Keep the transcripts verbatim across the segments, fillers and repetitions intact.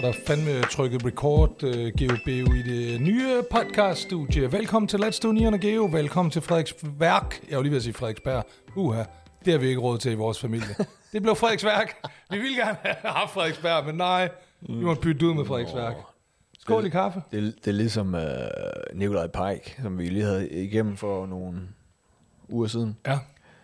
der fandme trykket record, uh, Geo Beo, i det nye podcaststudie. Velkommen til Let's Do Nian og Geo. Velkommen til Frederiksværk. Jeg var lige ved at sige Frederiksberg. Uha, det har vi ikke råd til i vores familie. Det blev Frederiksværk. Vi ville gerne have haft Frederiksberg, men nej, vi måtte bytte ud med Frederiksværk. Skål i kaffe. Det, det er ligesom uh, Nikolaj Pike, som vi lige havde igennem for nogle uger siden. Ja.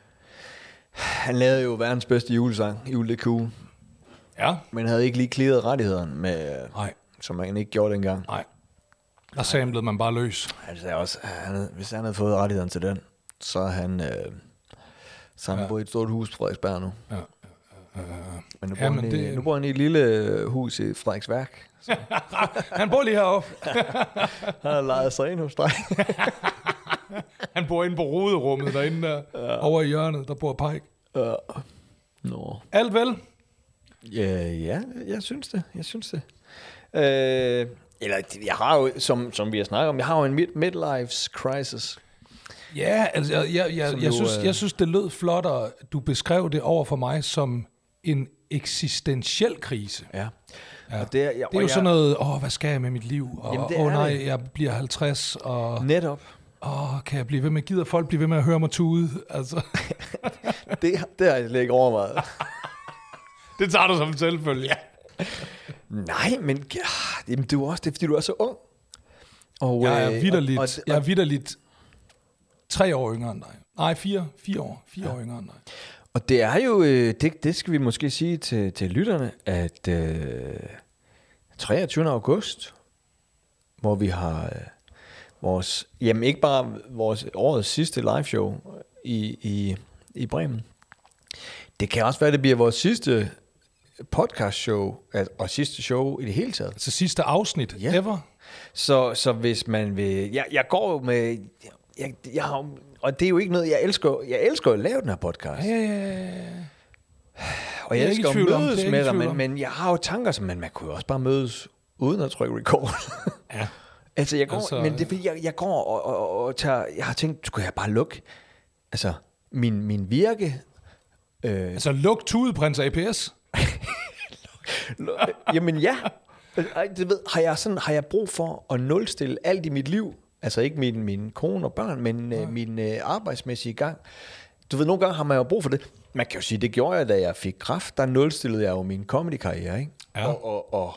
Han lavede jo verdens bedste julesang, Jul det cool. Ja. Men havde ikke lige clearet rettighederne, med, Nej. som man ikke gjorde dengang. Nej. Der samlede man bare løs. Altså også, han, hvis han havde fået rettighederne til den, så er han, øh, så han ja. boet i et stort hus på Frederiksberg nu. Ja. Uh, men nu bor, ja, men han i, det... nu bor han i et lille hus i Frederiksværk. Han bor lige heroppe. Han har lejet sig ind hos dig. Han bor inde på roderummet derinde der, ja. Over i hjørnet, der bor Pike. Ja. Nå. Alt vel? Ja, ja, jeg synes det. Jeg synes det. Øh, eller jeg har jo, som, som vi har snakket om, jeg har jo en mid- midlife crisis. Ja, altså jeg, jeg, jeg, jeg, synes, jeg synes, det lød flottere. Du beskrev det over for mig som en eksistentiel krise. Ja. Ja. Og det er, jeg, det er og jo jeg, sådan noget, åh, hvad skal jeg med mit liv? Og jamen, åh nej, det. jeg bliver halvtreds, og... Netop. Åh, kan jeg blive ved med, gider folk blive ved med at høre mig tude? Altså. det, det har jeg slet ikke overvejet. Det tager du som en selvfølge. Ja. Nej, men jamen, du er også, det er fordi, du er så ung. Og, jeg er vitterligt, og, og, jeg er vitterligt tre år yngre end dig. Nej, fire, fire år, fire ja. år yngre end dig. Og det er jo, det, det skal vi måske sige til, til lytterne, at øh, treogtyvende august, hvor vi har øh, vores, jamen ikke bare vores årets sidste live show i, i, i Bremen. Det kan også være, det bliver vores sidste podcast show, og sidste show i det hele taget. Altså sidste afsnit, ja. Ever. Så, så hvis man vil, jeg, jeg går jo med, jeg, jeg har, og det er jo ikke noget, jeg elsker, jeg elsker at lave den her podcast. Ja, ja, ja. Og jeg, jeg elsker at mødes med dig, men, men jeg har jo tanker, som man, man kunne jo også bare mødes uden at trykke record. Ja. Altså jeg går, altså, men det er fordi, jeg, jeg går og, og, og tager, jeg har tænkt, skulle jeg bare lukke, altså min, min virke. Øh, altså luk tudeprins A P S? Jamen ja. Det ved, har jeg sådan har jeg brug for at nulstille alt i mit liv, altså ikke min min kone og børn, men ja. uh, min uh, arbejdsmæssige gang. Du ved, nogle gange har man jo brug for det. Man kan jo sige, det gjorde jeg, da jeg fik kræft, der nulstillede jeg jo min comedy-karriere, ikke? Ja. Og, og, og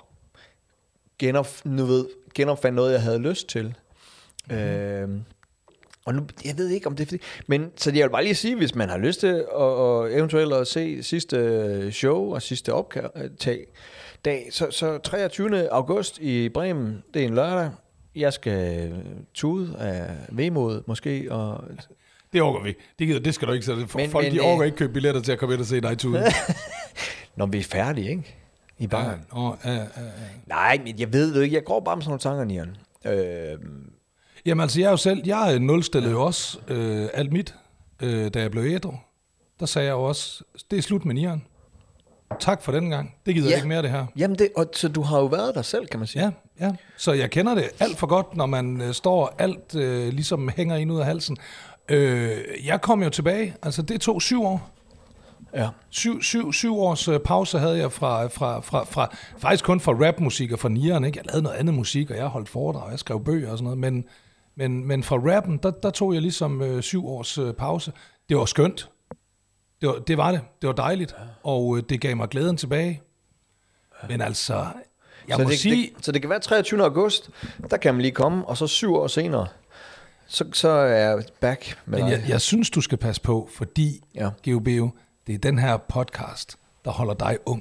genof, nu ved, genopfandt noget, jeg havde lyst til. Mm-hmm. Øh, og nu, jeg ved ikke, om det er fordi, men så jeg vil bare lige sige, hvis man har lyst til at, og eventuelt at se sidste show og sidste optag, dag, så, så treogtyvende august i Bremen, det er en lørdag. Jeg skal tude af vemod måske. Og det overgår vi. Det, gider, det skal du ikke sætte. Men, folk men, de overgår ikke købe billetter til at komme ind og se dig tude. Når vi er færdige, ikke? I baren. Ja, oh, ja, ja, ja. Nej, men jeg ved det ikke. Jeg går bare med sådan nogle tanker, Nian. Øh, Jamen altså, jeg er jo selv, jeg nulstillede ja. jo også øh, alt mit, øh, da jeg blev ædru. Der sagde jeg jo også, det er slut med Nian. Tak for den gang. Det gider ja. ikke mere, det her. Jamen, det, og, så du har jo været der selv, kan man sige. Ja, ja. Så jeg kender det alt for godt, når man øh, står, alt øh, ligesom hænger ind ud af halsen. Øh, jeg kom jo tilbage, altså det tog syv år. Ja. Syv, syv, syv års øh, pause havde jeg fra, fra, fra, fra, faktisk kun fra rapmusik og fra Nieren, ikke? Jeg lavede noget andet musik, og jeg holdt foredrag, jeg skrev bøger og sådan noget, men, men, men fra rappen, der, der tog jeg ligesom øh, syv års øh, pause. Det var skønt. Det var, det var det. Det var dejligt, ja. Og øh, det gav mig glæden tilbage. Ja. Men altså, jeg så må det, sige... Det, så det kan være treogtyvende august, der kan man lige komme, og så syv år senere, så, så er jeg back med Men dig. jeg, jeg synes, du skal passe på, fordi, ja. Geo Beo, det er den her podcast, der holder dig ung.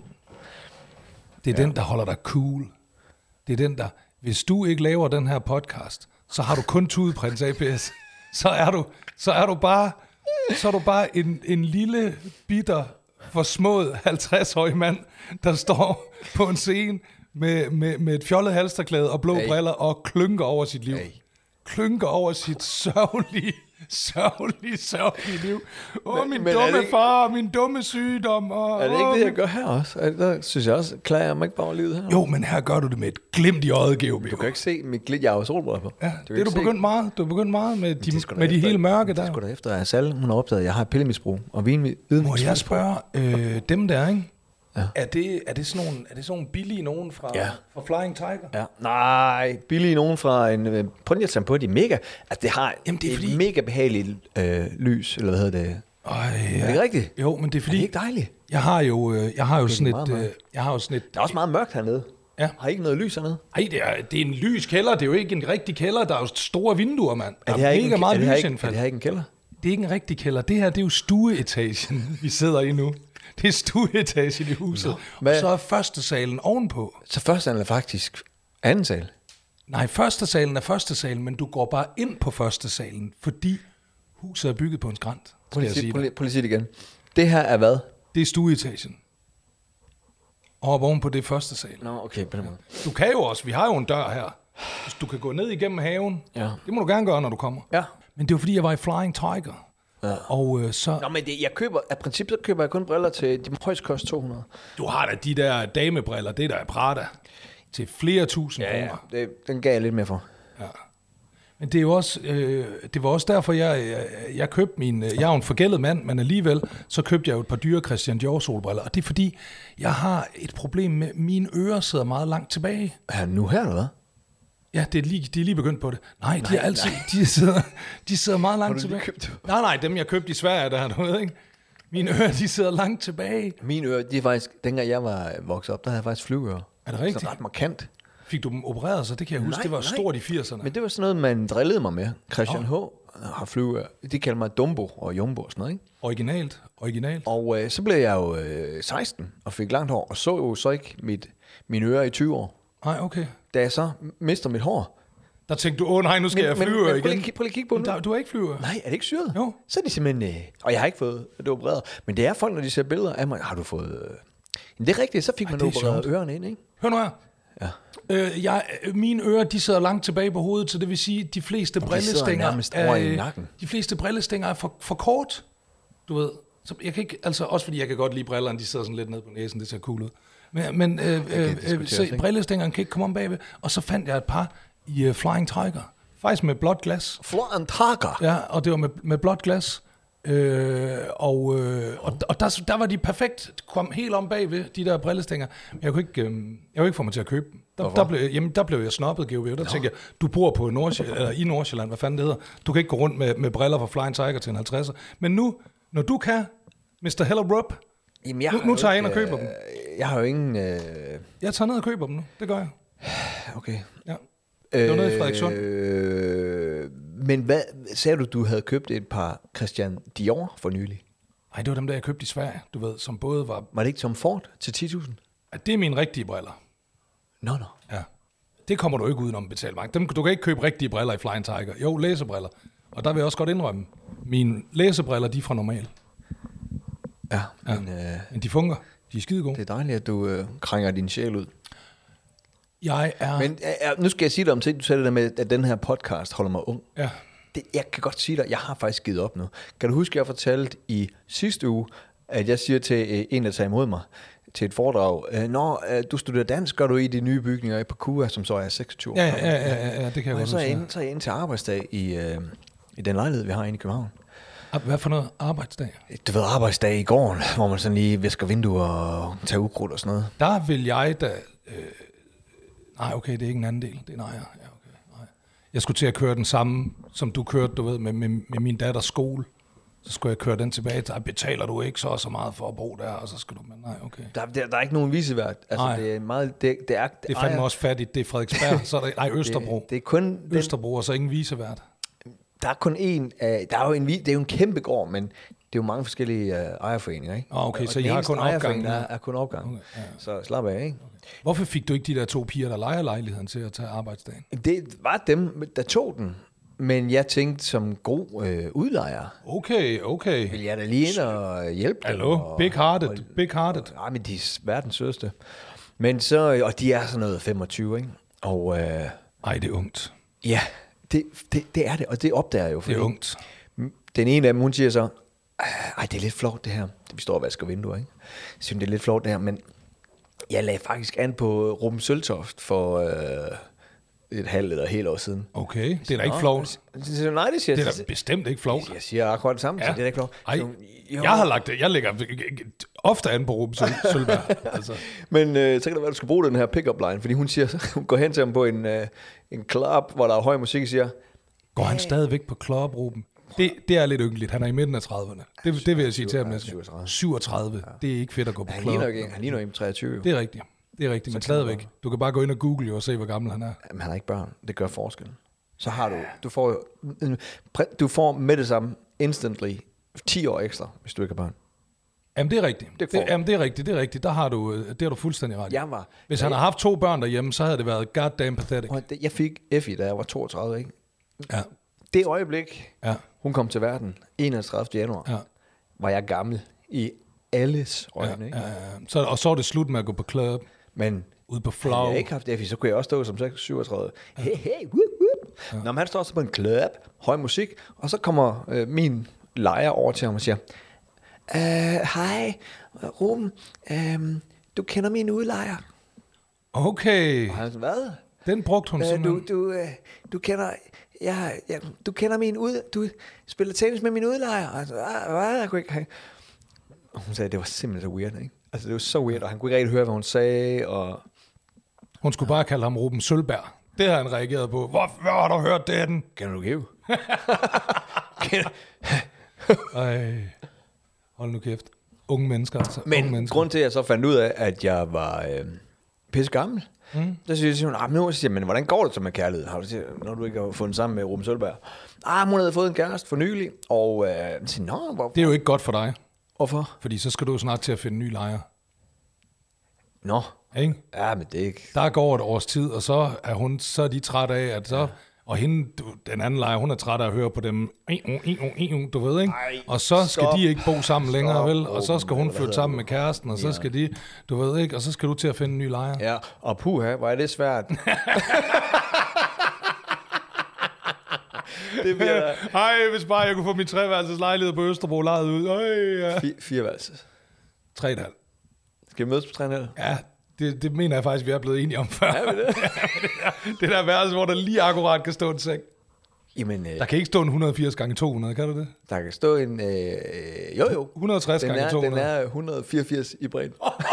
Det er ja. den, der holder dig cool. Det er den, der... Hvis du ikke laver den her podcast, så har du kun tudeprins A P S. Så er du, så er du bare... Så er du bare en, en lille, bitter, forsmået halvtreds-årig mand, der står på en scene med, med, med et fjollet halsterklæde og blå hey. briller og klynker over sit liv. Hey. Klynker over sit sørgelige, sørgelige, sørgelige liv. Åh, oh, min men dumme ikke, far, min dumme sygdom. Og, er det ikke det, jeg gør her også? Er det, der synes jeg også, klager jeg mig ikke bare over livet her? Jo, men her gør du det med et glimt i øjet, Geo Beo. Du kan ikke se mit glimt, jeg har jo solbriller på. Ja, det er du begyndt meget. Du er begyndt meget med de, med de hele mørke der. Det er sgu da efter, at Sal, hun har opdaget, at jeg har pillemisbrug og vin, viden. Må jeg spørge, øh, dem der, ikke? Ja. Er, det, er, det sådan nogle, er det sådan nogle billige nogen fra, ja. fra Flying Tiger? Ja. Nej, billige nogen fra en... Prøv lige at tage på, de er mega... Altså, det har Jamen, det er et fordi... mega behageligt øh, lys, eller hvad hedder det? Øj, ja. Er det ikke rigtigt? Jo, men det er fordi... Er det ikke dejligt? Jeg har jo, jeg har jo sådan et... Øh, jeg har jo sådan et... Der er også meget mørkt hernede. Ja. Har I ikke noget lys hernede? Nej, det er, det er en lys kælder. Det er jo ikke en rigtig kælder. Der er jo store vinduer, mand. Der er, det er mega en, meget lysindfald. Er det her ikke en kælder? Det er ikke en rigtig kælder. Det her, det er jo stueetagen, vi sidder i nu. Det er stueetagen i huset. Nå, og så er første salen ovenpå. Så første salen er faktisk anden sal? Nej, første salen er første salen, men du går bare ind på første salen, fordi huset er bygget på en skrant. Prøv lige at sige det igen. Det her er hvad? Det er stueetagen. Og op oven på det første sal. Nå, okay, på den måde. Du kan jo også, vi har jo en dør her. Hvis du kan gå ned igennem haven. Ja. Det må du gerne gøre, når du kommer. Ja. Men det var fordi, jeg var i Flying Tiger. Ja. Og øh, så... Nå, men det, jeg køber, af princippet så køber jeg kun briller til, de må højst koste to hundrede. Du har da de der damebriller, det der er Prada, til flere tusind ja, kroner. Ja, det, den gav jeg lidt mere for. Ja. Men det er jo også, øh, det var også derfor, jeg, jeg, jeg købte min, jeg er jo en forgældet mand, men alligevel, så købte jeg jo et par dyre Christian Dior solbriller, og det er fordi, jeg har et problem med, mine ører sidder meget langt tilbage. Ja, nu her, eller hvad? Ja, det er lige, de er lige begyndt på det. Nej, nej de er altid, de sidder, de sidder meget langt tilbage. Nej, nej, dem jeg købte i Sverige, der du ved ikke. Mine ører, de sidder langt tilbage. Mine ører, de er faktisk, dengang jeg var vokset op, der havde jeg faktisk flyveører. Er det rigtigt? Så ret markant. Fik du dem opereret, så det kan jeg huske, nej, det var nej. Stort i firserne. Men det var sådan noget, man drillede mig med. Christian oh. H. har flyveører. De kalder mig Dumbo og Jumbo og sådan noget, ikke? Originalt, originalt. Og øh, så blev jeg jo øh, seksten og fik langt hår, og så jo så ikke mit, mine ører i tyve år. Nej, okay. Da jeg så mister mit hår, der tænkte du, åh nej, nu skal men, jeg flyve men, men, igen. Prøv lige, prøv lige at kigge på nu. Der, du har ikke flyver. Nej, er det ikke syret? Jo. Så er de simpelthen, øh, og jeg har ikke fået det opereret. Men det er folk, når de ser billeder af mig, har du fået... Øh, men det er rigtigt, så fik man opereret sjovt. Ørerne ind, ikke? Hør nu her. Ja. Øh, jeg, mine ører, de sidder langt tilbage på hovedet, så det vil sige, de fleste og brillestænger de er, i nakken. De fleste brillestænger er for, for kort, du ved. Så jeg kan ikke, altså også fordi jeg kan godt lide brillerne, de sidder sådan lidt ned på næsen, det ser cool ud. Men, men øh, øh, øh, så brillestængerne kan ikke komme om bagved, og så fandt jeg et par i uh, Flying Tiger, faktisk med blåt glas. Flying Tiger? Ja, og det var med, med blåt glas. Øh, og øh, og, og der, der var de perfekt, kom helt om bagved, de der brillestænger. Men jeg kunne ikke, øh, jeg kunne ikke få mig til at købe dem. Der, der, blev, jamen, der blev jeg snobbet, G O V. Der tænkte jeg, du bor på Nordsjælland, eller i Nordsjælland, hvad fanden det hedder. Du kan ikke gå rundt med, med briller fra Flying Tiger til en halvtredser. Men nu, når du kan, mister Hellerup, jamen, jeg nu, nu tager jeg ind og køber øh, dem. Jeg har jo ingen... Øh... Jeg tager ned og køber dem nu, det gør jeg. Okay. Ja. Det var nede i Frederikssund. Øh, men hvad, sagde du, du havde købt et par Christian Dior for nylig? Nej, det var dem, der jeg købte i Sverige, du ved, som både var... Var det ikke Tom Ford til ti tusind? Ja, det er mine rigtige briller. Nå, no, nå. No. Ja. Det kommer du ikke udenom at betale mig. Dem, du kan ikke købe rigtige briller i Flying Tiger. Jo, læsebriller. Og der vil jeg også godt indrømme, mine læsebriller, de er fra normal. Ja, ja. Men, øh, men de fungerer. De er skide gode. Det er dejligt, at du øh, krænger din sjæl ud. Jeg er... Men øh, nu skal jeg sige dig om ting, du sagde det der med, at den her podcast holder mig ung. Ja. Det, jeg kan godt sige dig, jeg har faktisk givet op nu. Kan du huske, at jeg fortalte i sidste uge, at jeg siger til øh, en, der tager imod mig, til et foredrag, øh, når øh, du studerer dansk, gør du i de nye bygninger i Pakua, som så er seksogtyve år. Ja, ja, ja, ja, ja, det kan jeg godt så er jeg inde, så er jeg inde til arbejdsdag i, øh, i den lejlighed, vi har inde i København. Hvad for noget arbejdsdag? Du ved, arbejdsdag i gården, hvor man sådan lige visker vinduer og tager ukrudt og sådan noget. Der vil jeg da... Øh, nej, okay, det er ikke en anden del. Det er nej, ja, okay, nej. Jeg skulle til at køre den samme, som du kørte, du ved, med, med, med min datters skole. Så skulle jeg køre den tilbage. Der betaler du ikke så så meget for at bo der, og så skal du... Men nej, okay. Der, der, der er ikke nogen visevært. Altså, nej. Det er meget... Det, det er, det er fandme også fattigt. Det er Frederiksberg, så er der... Nej, Østerbro. Det, det er kun... Østerbro, og så ingen visevært. Der er kun en, uh, der er jo en, det er jo en kæmpe gård, men det er jo mange forskellige uh, ejerforeninger, ikke? Ah, okay, og så I har kun opgang. Der er kun opgang, okay, ja. Så slap af, ikke? Okay. Hvorfor fik du ikke de der to piger, der leger lejligheden til at tage arbejdsdagen? Det var dem, der tog den, men jeg tænkte som god øh, udlejer. Okay, okay. Vil jeg da lige ind og hjælpe dem? Hallo, big hearted, og, big hearted. Nej, men de er verdens sødeste. Men så, og de er sådan noget femogtyve, ikke? Og... Øh, Ej, det er ungt. Ja, det, det, det er det, og det opdager jeg jo. Det er ungt. Den ene af dem, hun siger så, ej, det er lidt flot det her. Vi står og vasker vinduer, ikke? Jeg synes, det er lidt flot det her, men jeg lagde faktisk an på Ruben Søltoft for øh, et halvt eller et helt år siden. Okay, det er da ikke flovt. Nej, det siger Det er da bestemt ikke flovt. Jeg siger akkurat det samme, ja. Så det er da ikke flovt. Ej, jeg har lagt det. Jeg lægger ofte an på Ruben Sølberg. Altså. Men øh, så kan det være, at du skal bruge den her pick-up line, fordi hun siger, hun går hen til ham på en, øh, en club, hvor der er høj musik, og siger... Går han stadigvæk på club, Ruben? Det, det er lidt ynkeligt. Han er i midten af trediverne. Det, det vil jeg sige til ham næste. syvogtredive. Ja. Det er ikke fedt at gå på club. Han ligner, han ligner en treogtyve. Det er rigtigt. Det er rigtigt, men stadigvæk. Du kan bare gå ind og google og se, hvor gammel han er. Jamen, han har ikke børn. Det gør forskel. Så har du... Du får, du får med det samme instantly ti år ekstra, hvis du ikke har børn. Jamen, det er rigtigt. Det, det, jamen, det er rigtigt. Det er rigtigt. Der har du, det har du fuldstændig ret. Jeg var, hvis han jeg, har haft to børn derhjemme, så havde det været goddamn pathetic. Jeg fik Effie, da jeg var toogtredive, ikke? Ja. Det øjeblik, ja. hun kom til verden, enogtredivte januar, ja. var jeg gammel i alles øjne. Ja, ikke? ja, ja. Så, og så er det slut med at gå på club. Men ude på Flow. Havde jeg ikke haft Effie, så kunne jeg også stå som syvogtredive. Ja. Hey, hey, whoop, whoop. Ja. Nå, men han står så på en club, høj musik, og så kommer øh, min lejer over til ham og siger, hej, Ruben, øh, du kender min udlejer. Okay. Og han siger, hvad? Den brugte hun øh, simpelthen. Du, du, øh, du kender... Ja, ja, du kender min ud, du spiller tennis med min udlejer. Og jeg sagde, hvad? Jeg kunne ikke. Og hun sagde, det var simpelthen så weird, ikke? Altså, det var så weird, og han kunne ikke rigtig høre, hvad hun sagde, og... Hun skulle bare kalde ham Ruben Sølberg. Det har han reageret på. Hvor, hvor har du hørt det, den? Kan du give? Ej, hold nu kæft. Unge mennesker, altså. Men unge mennesker. grund til, at jeg så fandt ud af, at jeg var øh, pisse gammel, mm. der siger hun, ah, nu siger jeg, men hvordan går det så med kærlighed, har du, når du ikke har fundet sammen med Ruben Sølberg? Ah, hun havde fået en kæreste for nylig, og øh, siger, nå, hvor... Det er jo ikke godt for dig. Hvorfor? Fordi så skal du snart til at finde en ny lejer. Nå. Ikke? Ja, men det er ikke... Der går et års tid, og så er hun så er de træt af, at så... Ja. Og hende, du, den anden lejer, hun er træt af at høre på dem, du ved, ikke? Ej, og så skal stop. de ikke bo sammen længere, stop. vel? Og så skal hun flytte sammen med kæresten, og så ja. skal de, du ved ikke, og så skal du til at finde en ny lejer. Ja, og puha, hvor er det svært. det bliver... Ej, hvis bare jeg kunne få min treværelses lejlighed på Østerbro lejet ud. Øj, ja. Fire, fire værelses. Tre et halvt. Skal vi mødes på tre et halvt? Ja. Det, det mener jeg faktisk, vi er blevet enige om før. Ja, det? det der værelse, hvor der lige akkurat kan stå en seng. Jamen, øh, der kan ikke stå en et hundrede og firs gange to hundrede, kan du det? Der kan stå en... Øh, jo, jo. et hundrede og tres gange to hundrede. Den er et hundrede og fireogfirs i bredden.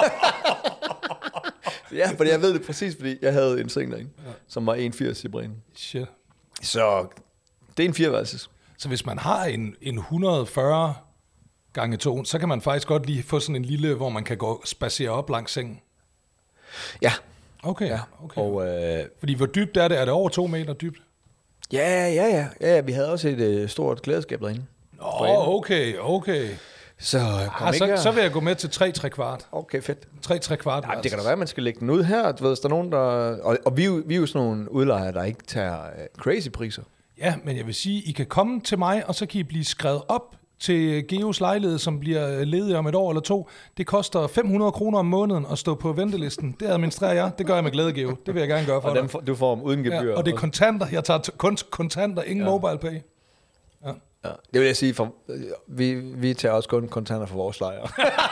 Ja, fordi jeg ved det præcis, fordi jeg havde en seng derinde, ja. som var en komma firs i bredden. Shit. Så det er en fireværelses. Så hvis man har en, en et hundrede og fyrre gange to, så kan man faktisk godt lige få sådan en lille, hvor man kan gå spacere op langs sengen. Ja. Okay, ja. okay. Og, øh, fordi hvor dybt er det? Er det over to meter dybt? Ja, ja, ja. ja vi havde også et øh, stort klædeskab derinde. Åh, oh, okay, okay. Så, ah, så, så vil jeg gå med til tre tre kvart. Okay, fedt. tre tre kvart. Ja, det kan da være, at man skal lægge den ud her. Du ved, hvis der er nogen, der... Og, og vi, vi er jo sådan nogle udlejere, der ikke tager uh, crazy priser. Ja, men jeg vil sige, I kan komme til mig, og så kan I blive skrevet op til Geos lejlighed, som bliver ledig om et år eller to. Det koster fem hundrede kroner om måneden at stå på ventelisten. Det administrerer jeg. Det gør jeg med glæde, Geo. Det vil jeg gerne gøre for og dig. Og du får dem uden gebyr. Ja, og det er kontanter. Jeg tager kun kontanter, ingen ja. mobile pay. Ja. Ja. Det vil jeg sige, for, vi, vi tager også kun kontanter for vores lejre.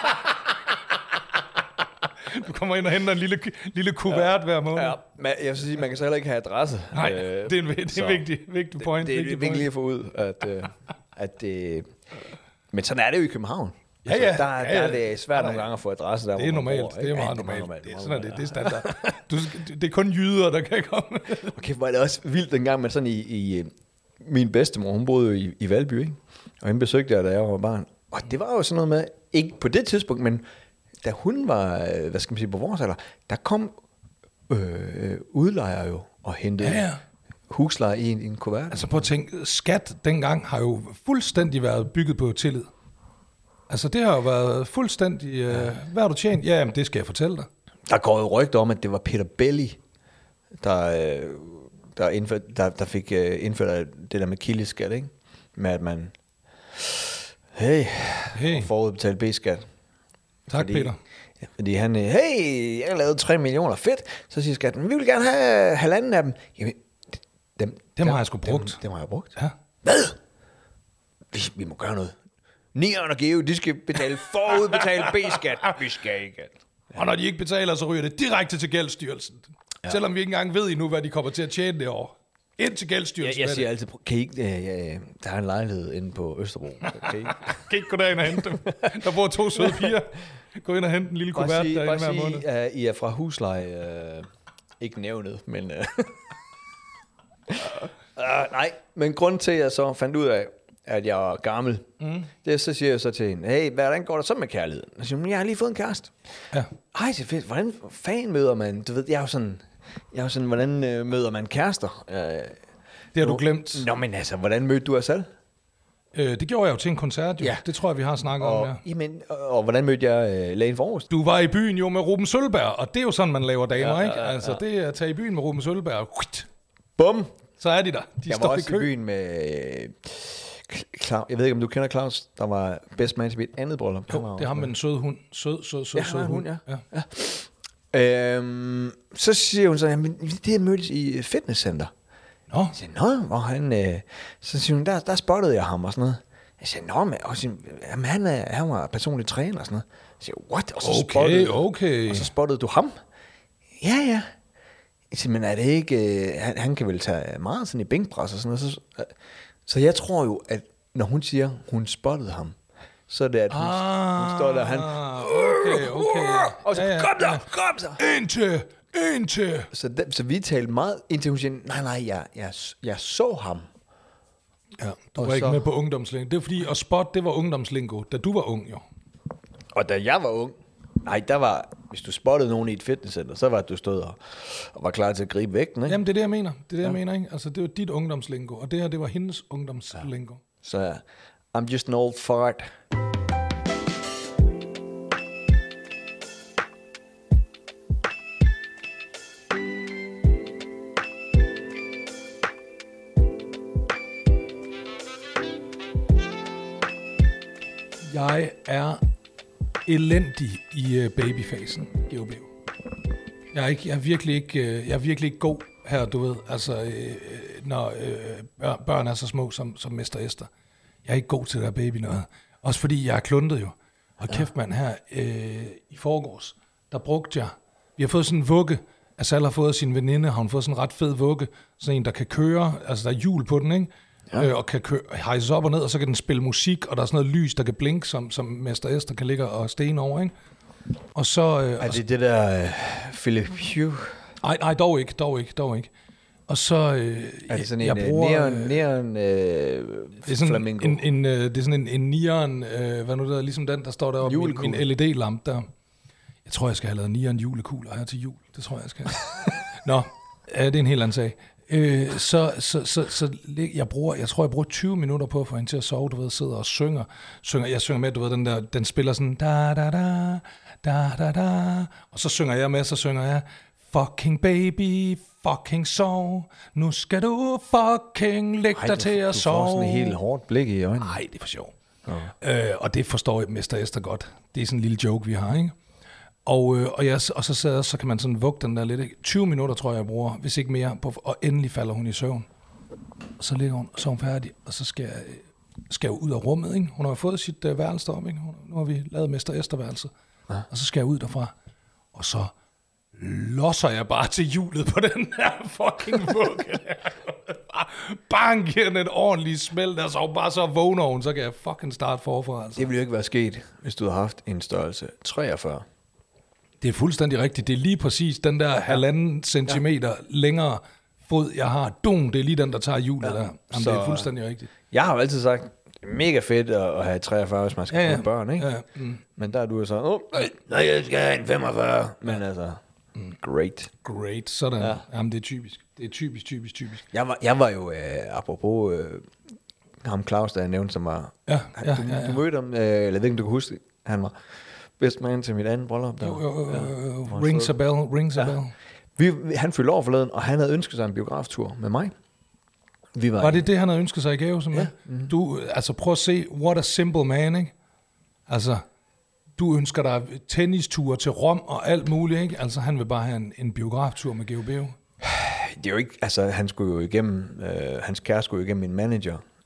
Du kommer ind og henter en lille, lille kuvert ja. hver måned. Ja. Men jeg vil sige, man kan så heller ikke have adresse. Nej, øh, det er en det er vigtig, vigtig point. Det, det er vigtigt lige at få ud, at, øh, at det... Men sådan er det jo i København. Ja, ja. Altså, der, ja, ja. der er det svært nogle gange at få adresse der, det er normalt. Det er meget ja, normalt. normalt. Det er sådan, det, det er standard. Du, det er kun jyder, der kan komme. Okay, hvor er det også vildt dengang, men sådan i, i min bedstemor, hun boede jo i, i Valby, ikke? Og hende besøgte jeg, da jeg var barn. Og det var jo sådan noget med, ikke på det tidspunkt, men da hun var, hvad skal man sige, på vores alder, der kom øh, udlejere jo og hentede ja, ja. husleje i en, i en kuvert. Altså prøv at tænke, skat dengang har jo fuldstændig været bygget på tillid. Altså det har jo været fuldstændig, øh, ja. hvad har du tjent? Ja, jamen, det skal jeg fortælle dig. Der går jo rygter om, at det var Peter Belli, der, øh, der, indført, der, der fik øh, indført det der med kildeskat, ikke? Med at man, hey, hey. forudbetalt B-skat. Tak, fordi, Peter. Ja, fordi han, hey, jeg har lavet tre millioner, fedt. Så siger skatten, vi vil gerne have halvanden af dem. Jamen, dem, dem, dem har jeg sgu brugt. Dem, dem har jeg brugt. Ja. Hvad? Vi, vi må gøre noget. Nieren og Geo, de skal betale forudbetalt B-skat. Vi skal ikke. Ja. Og når de ikke betaler, så ryger det direkte til Gældsstyrelsen. Ja. Selvom vi ikke engang ved endnu, hvad de kommer til at tjene det år. Ind til gældstyrelsen. Jeg, jeg siger altid, kan I ikke, ja, ja, der er en lejlighed inde på Østerbro. Kan I ikke, kan I ikke gå derind og hente dem? Der bor to søde piger. Gå ind og hente en lille kuvert derinde hver måned. Bare sige, at I er fra husleje. Uh, ikke nævnet, men... Uh, uh, nej, men grunden til, at jeg så fandt ud af, at jeg var gammel, mm. det så siger jeg så til hende, hey, hvordan går der så med kærligheden? Og så siger hun, jeg har lige fået en kæreste. Ja. Ej, så fedt. Hvordan fanden møder man? Du ved, jeg er jo sådan... Jeg er jo sådan, hvordan øh, møder man kærester? Øh, det har du glemt. Nå, men altså, hvordan mødte du dig selv? Øh, det gjorde jeg jo til en koncert, jo. Ja. Det tror jeg, vi har snakket og, om, ja. Jamen, og, og hvordan mødte jeg øh, Lægen Forrest? Du var i byen jo med Ruben Sølberg, og det er jo sådan, man laver damer, ja, ikke? Ja, ja, ja. Altså, det er at tage i byen med Ruben Sølberg. Bum! Så er de der. De jeg står var også i, i byen med... Øh, Claus, jeg ved ikke, om du kender Claus, der var best man til mit andet bryllup. Jo, det er ham med en sød hund. Sød, sød, sød, ja, sød hund. Ja, ja. ja. Øhm, så siger hun så, at det er mødtes i fitnesscenter. Nå. Jeg siger, nå, hvor han... Øh, så siger hun, der, der spottede jeg ham og sådan noget. Jeg siger, nå, men, og siger, jamen, han, er, han var personlig træner og sådan noget. Jeg siger, what? Og så okay, spottede, okay. Og så spottede du ham? Ja, ja. Jeg siger, men er det ikke... Øh, han, han kan vel tage meget sådan i bænkpres og sådan noget. Så, øh, så jeg tror jo, at når hun siger, hun spottede ham, så er det, at hun, ah, hun står der, og han... Okay, okay. Og så, ja, ja, kom så, ja. kom så! Indtil, indtil! Så, de, så vi talte meget, indtil hun siger, nej, nej, jeg, jeg, jeg så ham. Ja, du og var så, ikke med på ungdomslingo. Det er fordi, at spot, det var ungdomslingo, da du var ung, jo. Og da jeg var ung, nej, der var, hvis du spottede nogen i et fitnesscenter, så var det, du stod og, og var klar til at gribe vægten, ikke? Jamen, det er det, jeg mener. Det er det, ja. jeg mener, ikke? Altså, det var dit ungdomslingo, og det her, det var hendes ungdomslingo. Ja. Så ja, I'm just an old fart. Jeg er elendig i uh, babyfasen, G O B. Jeg er, ikke, jeg, er virkelig ikke, uh, jeg er virkelig ikke god her, du ved, altså, øh, når øh, børn er så små som, som Mester Esther. Jeg er ikke god til det der baby noget. Også fordi jeg er kluntet jo. Og kæft mand, her øh, i forgårs, der brugte jeg, vi har fået sådan en vugge, Asal har fået sin veninde, har hun fået sådan en ret fed vugge, sådan en, der kan køre, altså der er hjul på den, ikke? Ja. Øh, og kan køre, hejses op og ned, og så kan den spille musik, og der er sådan noget lys, der kan blinke, som, som Mester Esther kan ligge og stene over, ikke? Og så... Øh, er det det der uh, Philip Hugh? Nej, nej, dog ikke, dog ikke, dog ikke. Og så... Øh, er det sådan jeg, en jeg bruger, neon, neon øh, det er sådan flamingo? En, en, øh, det er sådan en, en neon, øh, hvad nu det er, ligesom den, der står deroppe, min, min L E D-lampe der. Jeg tror, jeg skal have lavet neon julekugler her til jul. Det tror jeg, jeg skal. Nå, ja, det er en helt anden sag. Øh, så, så, så, så jeg bruger, jeg tror, jeg bruger tyve minutter på at få hende til at sove, du ved, sidder og synger. synger. Jeg synger med, du ved, den der, den spiller sådan, da da da, da da da, og så synger jeg med, så synger jeg, fucking baby, fucking sov, nu skal du fucking lægge dig til at sove. Du får sådan et helt hårdt blik i øjnene. Nej, det er for sjov. Ja. Øh, og det forstår Mester Esther godt. Det er sådan en lille joke, vi har, ikke? Og, øh, og, jeg, og så, så, så kan man sådan vugge den der lidt. tyve minutter, tror jeg, jeg bruger, hvis ikke mere, på, og endelig falder hun i søvn. Og så ligger hun, så er hun færdig, og så skal jeg, skal jeg ud af rummet, ikke? Hun har fået sit øh, værelse deroppe, ikke? Nu har vi lavet Mester Esther-værelset. Ja. Og så skal jeg ud derfra, og så losser jeg bare til hjulet på den her fucking vugge. Bang, giver den et ordentligt smæld, og så bare så vågner hun, så kan jeg fucking starte forfra. Altså. Det ville jo ikke være sket, hvis du havde haft en størrelse treogfyrre. Det er fuldstændig rigtigt. Det er lige præcis den der ja. halvanden centimeter ja. længere fod, jeg har. Dum, det er lige den, der tager hjulet ja. der. Jamen, så, det er fuldstændig rigtigt. Jeg har jo altid sagt, mega fedt at have treogfyrre, hvis man skal ja, ja. få børn, ikke? Ja, ja. Mm. Men der er du jo så, åh, nej, jeg skal have en femogfyrre. Men altså, mm. great. Great, sådan. Ja. Jamen, det er typisk. Det er typisk, typisk, typisk. Jeg var, jeg var jo, øh, apropos øh, ham Claus, der jeg nævnte, som var... Ja, ja, du, ja, ja. du mødte ham, øh, eller jeg ved ikke, om du kan huske, han var best man til mit andet bryllup. Der, jo, jo, jo, ja, rings a bell, rings a ja. bell. Vi, han fyldte over forleden, og han havde ønsket sig en biograftur med mig. Vi var, var det det, han havde ønsket sig i gave? Som ja. Mm-hmm. Du, altså prøv at se, what a simple man, ikke? Altså, du ønsker dig tennisture til Rom og alt muligt, ikke? Altså, han vil bare have en, en biograftur med G O B. Det er jo ikke, altså, han skulle jo igennem, øh, hans kæreste skulle jo igennem min manager,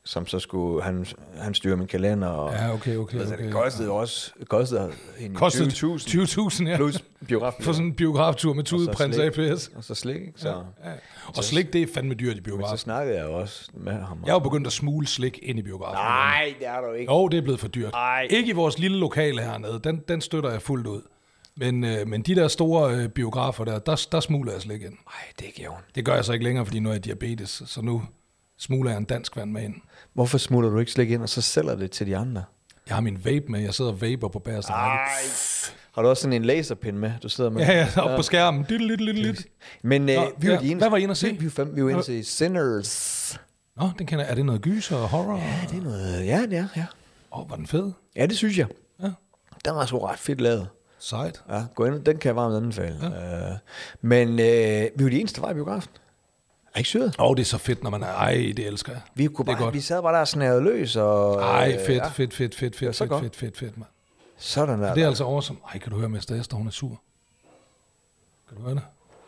som så skulle, han, han styrer min kalender. Og, ja, okay, okay. altså, okay det kostede jo også, kostede tyve tusind. tyve tusind, ja. Plus biografen. For sådan en biograftur med tudeprins A P S. Og så slik, ikke? Så. Ja, ja. Og slik, det er fandme dyrt i biografen. Men så snakkede jeg jo også med ham. Jeg har jo begyndt at smule slik ind i biografen. Nej, det er du ikke. Jo, det er blevet for dyrt. Ej. Ikke i vores lille lokale hernede. Den, den støtter jeg fuldt ud. Men, øh, men de der store øh, biografer der, der, der smuler jeg slik ind. Nej, det er ikke jævn. Det gør jeg så ikke længere, fordi nu er jeg diabetes. Så nu smuler jeg en dansk vand med ind. Hvorfor smuler du ikke slik ind, og så sælger det til de andre? Jeg har min vape med. Jeg sidder og vaper på bagerste række. Har du også sådan en laserpin med, du sidder med? Ja, ja, op ja. på skærmen. Lidt, lidt, lidt, lidt. Men øh, Nå, vi var ja. de eneste. Hvad var I inde at se? Vi, vi, vi var inde at se Sinners. Nå, den kender jeg. Er det noget gyser og horror? Ja, det er noget. Ja, det er, ja. Åh, oh, var den fed? Ja, det synes jeg. Ja. Den var sgu ret fedt lavet. Sejt. Ja, gå ind. Den kan jeg varmt anbefale. Ja. Uh, men øh, vi var de eneste, der var i biografen. Er ikke syret? Åh, oh, det er så fedt, når man er... Ej, det elsker jeg. Vi, kunne det bare, vi sad bare der og snærede løs. Og, Ej, fedt, ja. fedt, fedt, fedt, fedt, fedt, fedt, fedt, fedt, mand. Sådan der. Det er altså awesome. Ej, kan du høre, Mester Esther, hun er sur? Kan du høre det?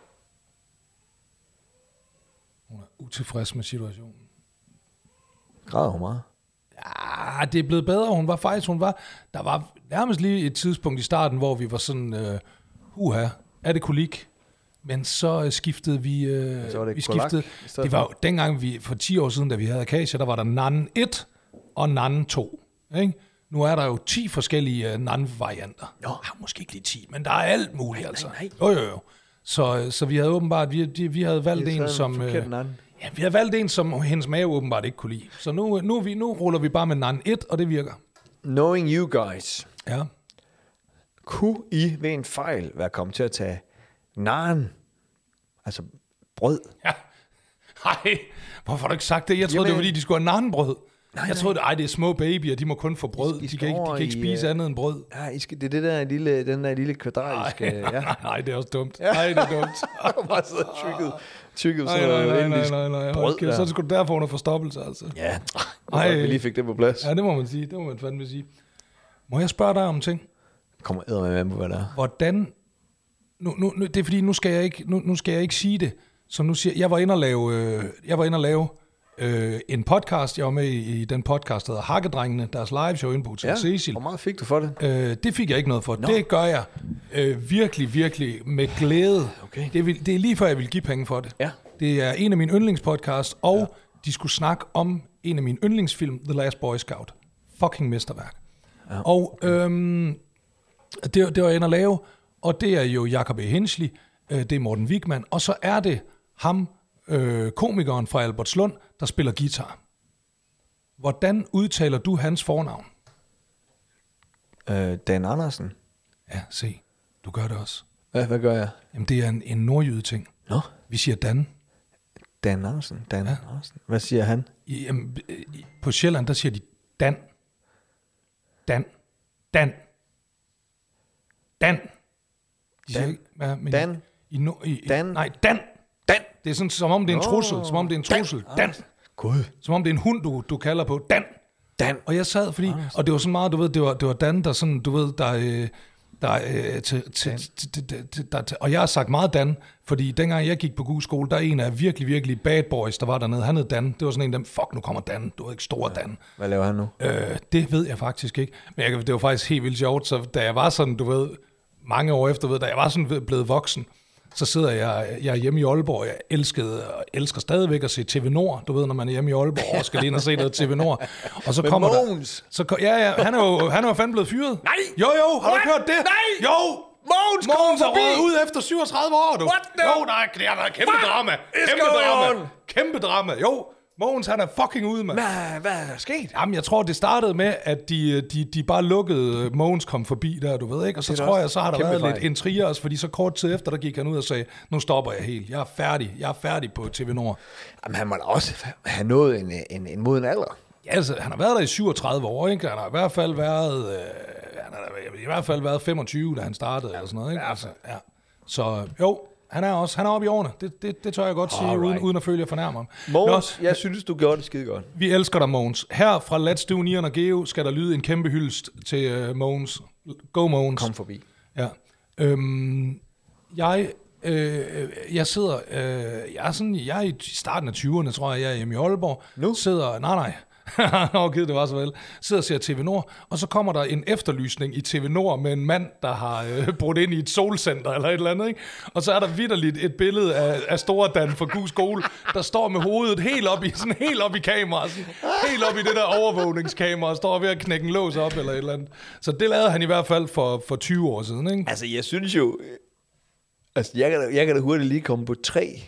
Hun er utilfreds med situationen. Græder hun meget? Ja, det er blevet bedre. Hun var faktisk, hun var... Der var nærmest lige et tidspunkt i starten, hvor vi var sådan... Uh, uha, er det kolik? Men så skiftede vi... Øh, så var det vi skiftede, det var jo dengang, vi, for ti år siden, da vi havde Acacia, der var der Nan et og Nan to. Ikke? Nu er der jo ti forskellige uh, Nan-varianter. Ja, måske ikke lige ti, men der er alt muligt, nej, altså. Nej, nej. Jo, jo, jo. Så, så vi havde åbenbart... Vi, de, vi havde valgt en, som... Øh, ja, vi havde valgt en, som hendes mave åbenbart ikke kunne lide. Så nu, nu, vi, nu ruller vi bare med Nan et, og det virker. Knowing you guys. Ja. Kunne I ved en fejl være kommet til at tage naan, altså brød? Ja. Nej, hvorfor har du ikke sagt det? Jeg troede, Jamen, det var fordi, de skulle have naanbrød. Nej, jeg troede, nej. Ej, det er små babyer, de må kun få brød. I, I de, kan ikke, de kan ikke spise i, andet end brød. Ja, I skal, det er det der lille, den der lille kvadratiske... Nej, ja. nej, nej, det er også dumt. Ja. Nej, det er dumt. Bare så tykket, tykket sådan noget nej, nej, nej, nej, nej. Brød. Okay, så er det sgu derfor under forstoppelse, altså. Ja, nej, vi lige fik det på plads. Ja, det må man sige. Det må man fandme sige. Må jeg spørge dig om en ting? Kommer eddermame med på, hvad der er. Hvordan... Nu, nu, nu, det er fordi, nu skal jeg ikke, nu, nu skal jeg ikke sige det. Så nu siger jeg var inde og lave, øh, jeg var inde og lave øh, en podcast. Jeg var med i, i den podcast, der hedder Hakkedrengene, deres live show inde på Hotel ja, Cecil. Hvor meget fik du for det? Øh, det fik jeg ikke noget for. No. Det gør jeg øh, virkelig, virkelig med glæde. Okay. Det, vil, det er lige før, jeg vil give penge for det. Ja. Det er en af mine yndlingspodcasts, og ja. de skulle snakke om en af mine yndlingsfilm, The Last Boy Scout. Fucking mesterværk. Ja. Og øhm, det, det var jeg inde at lave, og det er jo Jacob E. Hensley, øh, det er Morten Wigman, og så er det ham, øh, komikeren fra Albertslund, der spiller guitar. Hvordan udtaler du hans fornavn? Øh, Dan Andersen. Ja, se. Du gør det også. Hvad, hvad gør jeg? Jamen, det er en, en nordjyde ting. Nå? Vi siger Dan. Dan Andersen. Dan ja. Andersen. Hvad siger han? I, jamen, på Sjælland, der siger de Dan. Dan. Dan. Dan. De Dan. Siger, ja, men Dan. I, i, i, Dan. Nej, Dan. Dan. Det er sådan, som om det er en trussel. Som om det er en trussel. Dan. Dan. God. Som om det er en hund, du, du kalder på. Dan. Dan. Og jeg sad, fordi... Og det var sådan meget, du ved, det var, det var Dan, der sådan, du ved, der... Øh, der, øh, til, til, til, til, der, til, og jeg har sagt meget Dan, fordi dengang jeg gik på god skole, der er en af virkelig, virkelig bad boys, der var dernede. Han hed Dan. Det var sådan en af dem, fuck, nu kommer Dan. Du er ikke store ja. Dan. Hvad laver han nu? Øh, det ved jeg faktisk ikke. Men jeg, det var faktisk helt vildt sjovt, så da jeg var sådan, du ved, mange år efter, ved, da jeg var sådan blevet voksen, så sidder jeg, jeg er hjemme i Aalborg, jeg elskede og elsker stadigvæk at se T V Nord, du ved, når man er hjemme i Aalborg og skal lige ind og se noget T V Nord. Og så kommer der... Så, ja, ja, han er jo, han er jo fandme blevet fyret. Nej! Jo, jo, har What? du hørt det? Nej! Jo! Mogens Mogens er røget ud efter syvogtredive år, du. What the? Jo, nej, det er der kæmpe What? drama. Kæmpe drama. Kæmpe drama. Jo, Mogens, han er fucking ude, mand. Hvad, hvad er der sket? Jamen, jeg tror, det startede med, at de, de, de bare lukkede, Mogens kom forbi der, du ved ikke? Og så tror jeg, så har der været fejl. lidt intriger også, fordi så kort tid efter, der gik han ud og sagde, nu stopper jeg helt. Jeg er færdig. Jeg er færdig på T V Nord. Jamen, han må da også have nået en, en, en moden alder. Ja, altså, han har været der i syvogtredive år, ikke? Han har i hvert fald været, øh, han har i hvert fald været femogtyve, da han startede, eller sådan noget, ikke? Altså, ja. Så jo, han er også, han er oppe i årene. Det, det, det tør jeg godt sige, uden, uden at føle, jeg fornærmer ham. Mogens, jeg synes, du gjorde det skide godt. Vi elsker dig, Mogens. Her fra Let's Do Nian og Geo skal der lyde en kæmpe hyldest til uh, Mogens. Go, Mogens. Kom forbi. Ja. Øhm, jeg, øh, jeg sidder, øh, jeg er sådan, jeg er i starten af tyverne, tror jeg, jeg er hjemme i Aalborg. Nu? Sidder, nej, nej. okay, det var så vel. Sidder og ser T V Nord, og så kommer der en efterlysning i T V Nord med en mand, der har øh, brudt ind i et solcenter eller et eller andet, ikke? Og så er der vitterligt et billede af, af Store Dan fra Q skole, der står med hovedet helt op i, sådan helt op i kameraet, sådan, helt op i det der overvågningskamera, og står ved at knække en lås op eller et eller andet. Så det lavede han i hvert fald for, for tyve år siden, ikke? Altså, jeg synes jo, altså, jeg kan da, jeg kan da hurtigt lige komme på tre,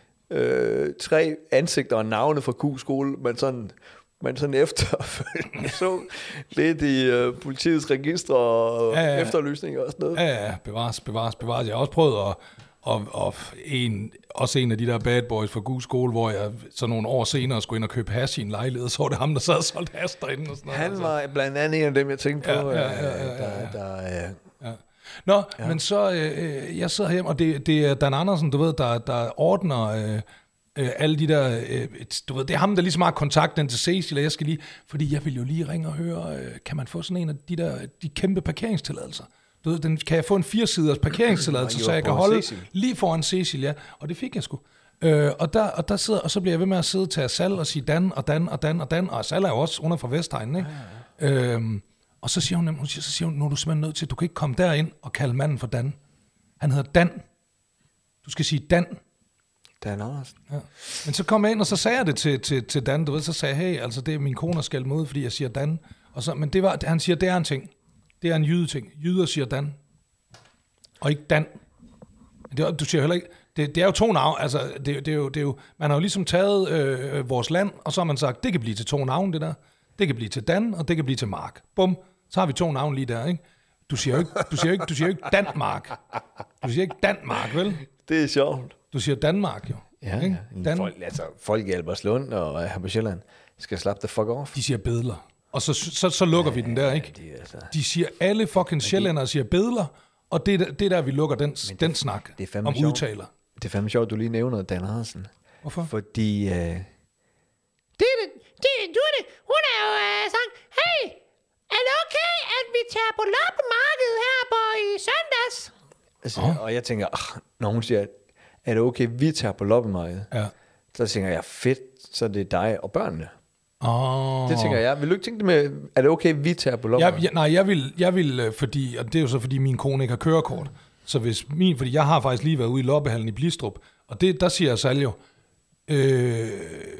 øh, tre ansigter og navne fra Q skole, men sådan... Men sådan efterfølgende så lidt i uh, politiets registre og ja, ja. efterlysninger og sådan noget. Ja, ja, bevares, bevares, bevares. Jeg har også prøvet at, og, og en, også en af de der bad boys fra Gus skole, hvor jeg så nogle år senere skulle ind og købe hash i en lejlighed, så var det ham, der sad og solgte hash derinde. Og sådan noget. Han var blandt andet en af dem, jeg tænkte på. Ja, ja, ja, ja, ja, der, der, ja. Ja. Nå, ja. men så, øh, jeg sidder hjemme, og det, det er Dan Andersen, du ved, der, der ordner... Øh, Øh, alle de der, øh, du ved, det er ham, der ligesom har kontakten til Cecil, og jeg skal lige, fordi jeg vil jo lige ringe og høre, øh, kan man få sådan en af de der, de kæmpe parkeringstilladelser? Du ved, den, kan jeg få en fire-siders parkeringstilladelse, så jeg kan holde Cecil. Lige foran Cecil, ja, og det fik jeg sgu. Øh, og, der, og der sidder, og så bliver jeg ved med at sidde til Asal og sige Dan, og Dan, og Dan, og Dan, og Asal er jo også under fra Vestegnen, ikke? Ja, ja. Øhm, og så siger hun, hun siger, så siger hun, nu er du simpelthen nødt til, du kan ikke komme derind og kalde manden for Dan. Han hedder Dan. Du skal sige Dan. Dan Andersen. Ja. Men så kom jeg ind, og så sagde jeg det til, til, til Dan, du ved, så sagde jeg, hey, altså det er min kone, der skal mig ud, fordi jeg siger Dan. Og så, men det var, han siger, det er en ting. Det er en jyde-ting. Jyder siger Dan. Og ikke Dan. Det, du siger heller ikke, det, det er jo to navne, altså det, det, er jo, det er jo, man har jo ligesom taget øh, vores land, og så har man sagt, det kan blive til to navne, det der. Det kan blive til Dan, og det kan blive til Mark. Bum, så har vi to navne lige der, ikke? Du siger jo ikke, du siger jo ikke, du siger jo ikke Danmark. Du siger ikke Danmark, vel? Det er sjovt. Du siger Danmark, jo. Ja, ikke? Ja. Dan. Folk, altså, folk i Albertslund og her på Sjælland skal slappe the fuck off. De siger bedler. Og så, så, så lukker ja, vi den der, ikke? De, altså. de siger, alle fucking sjællændere siger bedler, og det er der, vi lukker den, det, den snak det om sjovt. Udtaler. Det er fandme sjovt, du lige nævner Dan Andersen. Hvorfor? Fordi... Øh... Det er det, det, du er det. Hun er jo øh, sagt, hey, er det okay, at vi tager på loppemarkedet her på i søndags? Altså, oh. Og jeg tænker, ach, når hun siger, er det okay, vi tager på loppemarkedet? Ja. Så tænker jeg, fedt, så det er dig og børnene. Oh. Det tænker jeg. Vil du ikke tænke det med, er det okay, vi tager på loppemarkedet? Jeg, jeg, nej, jeg vil, jeg vil, fordi, og det er jo så fordi min kone ikke har kørekort. Så hvis min, fordi jeg har faktisk lige været ude i loppehallen i Blistrup, og det, der siger Sal jo, øh,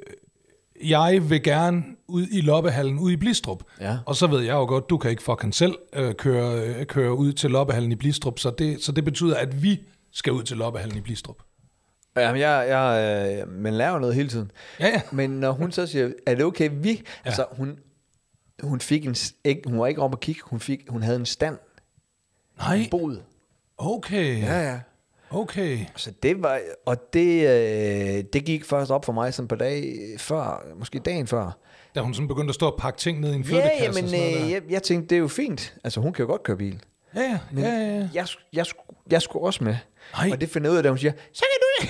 jeg vil gerne ud i loppehallen ude i Blistrup. Ja. Og så ved jeg jo godt, du kan ikke fucking selv øh, køre, øh, køre ud til loppehallen i Blistrup, så det, så det betyder, at vi skal ud til loppehallen i Blistrup. Jamen, jeg, jeg, øh, man lærer noget hele tiden. Ja, ja. Men når hun så siger, er det okay, vi... Ja. Altså, hun, hun fik en... Ikke, hun var ikke oppe at kigge, hun, fik, hun havde en stand. Nej. En bod. Okay. Ja, ja. Okay. Så det var... Og det, øh, det gik først op for mig sådan på dag før, måske dagen før. Da hun sådan begyndte at stå og pakke ting ned i en flyttekasse. Ja, men øh, jeg, jeg tænkte, det er jo fint. Altså, hun kan jo godt køre bil. Ja, ja. Men ja, ja. Jeg, jeg, jeg skulle også med. Nej. Og det finder jeg ud af, da hun siger, så kan du...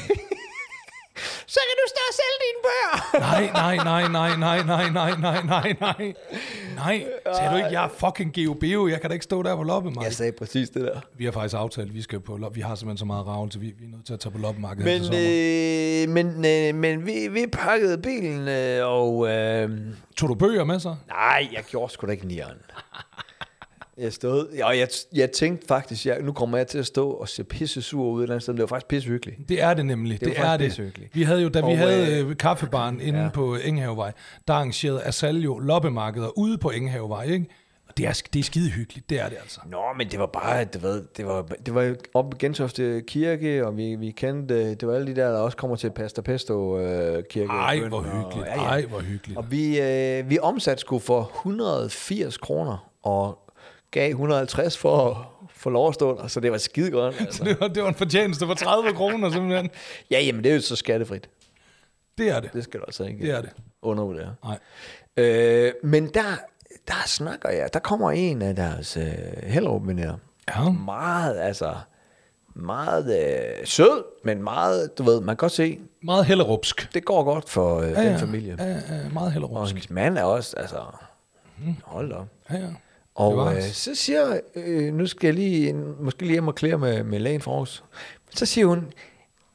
så kan du stå og sælge dine bøger. nej, nej, nej, nej, nej, nej, nej, nej, nej, nej. Nej, sagde du ikke, jeg er fucking Geo Beo, jeg kan da ikke stå der på loppemarkedet. Jeg sagde præcis det der. Vi har faktisk aftalt, vi skal på lop. Vi har simpelthen så meget ravn, så vi, vi er nødt til at tage på loppemarkedet. Men, øh, men, øh, men vi, vi pakkede bilen, øh, og... Øh, tog du bøger med så? Nej, jeg gjorde sgu da ikke nieren. Jeg stod, og jeg, jeg tænkte faktisk, jeg, nu kommer jeg til at stå og se pisse sur ud et eller andet sted. Det var faktisk pisse hyggeligt. Det er det nemlig. Det, det er det. Vi havde jo, da og vi havde øh, kaffebaren inde ja. på Engehavevej, der arrangerede Asal jo loppemarkeder ude på Engehavevej, ikke? Og det er, det er skide hyggeligt, det er det altså. Nå, men det var bare, det var, det var, det var oppe i Gentofte Kirke, og vi, vi kendte, det var alle de der, der også kommer til Pastor Pesto øh, Kirke. Ej, hvor hyggeligt. Og, ja, ja. Ej, hvor hyggeligt. Og vi, øh, vi omsatte sgu for et hundrede og firs kroner, og gav et hundrede og halvtreds for at få lov at stå der, så det var skide godt. Altså. det, var, det var en fortjeneste for tredive kroner simpelthen. Ja, jamen det er jo så skattefrit. Det er det. Det skal du altså ikke det er det. undervurdere. Nej. Øh, men der, der snakker jeg, der kommer en af deres øh, Hellerup-venner. Ja. Meget, altså, meget øh, sød, men meget, du ved, man kan godt se. Meget hellerupsk. Det går godt for øh, ja, den ja. familie. Ja, ja, meget hellerupsk. Og hendes mand er også, altså, hmm. hold op. Ja, ja. Og øh, så siger, øh, nu skal jeg lige, måske lige hjem og klære med, med lægen fra Aarhus. Så siger hun,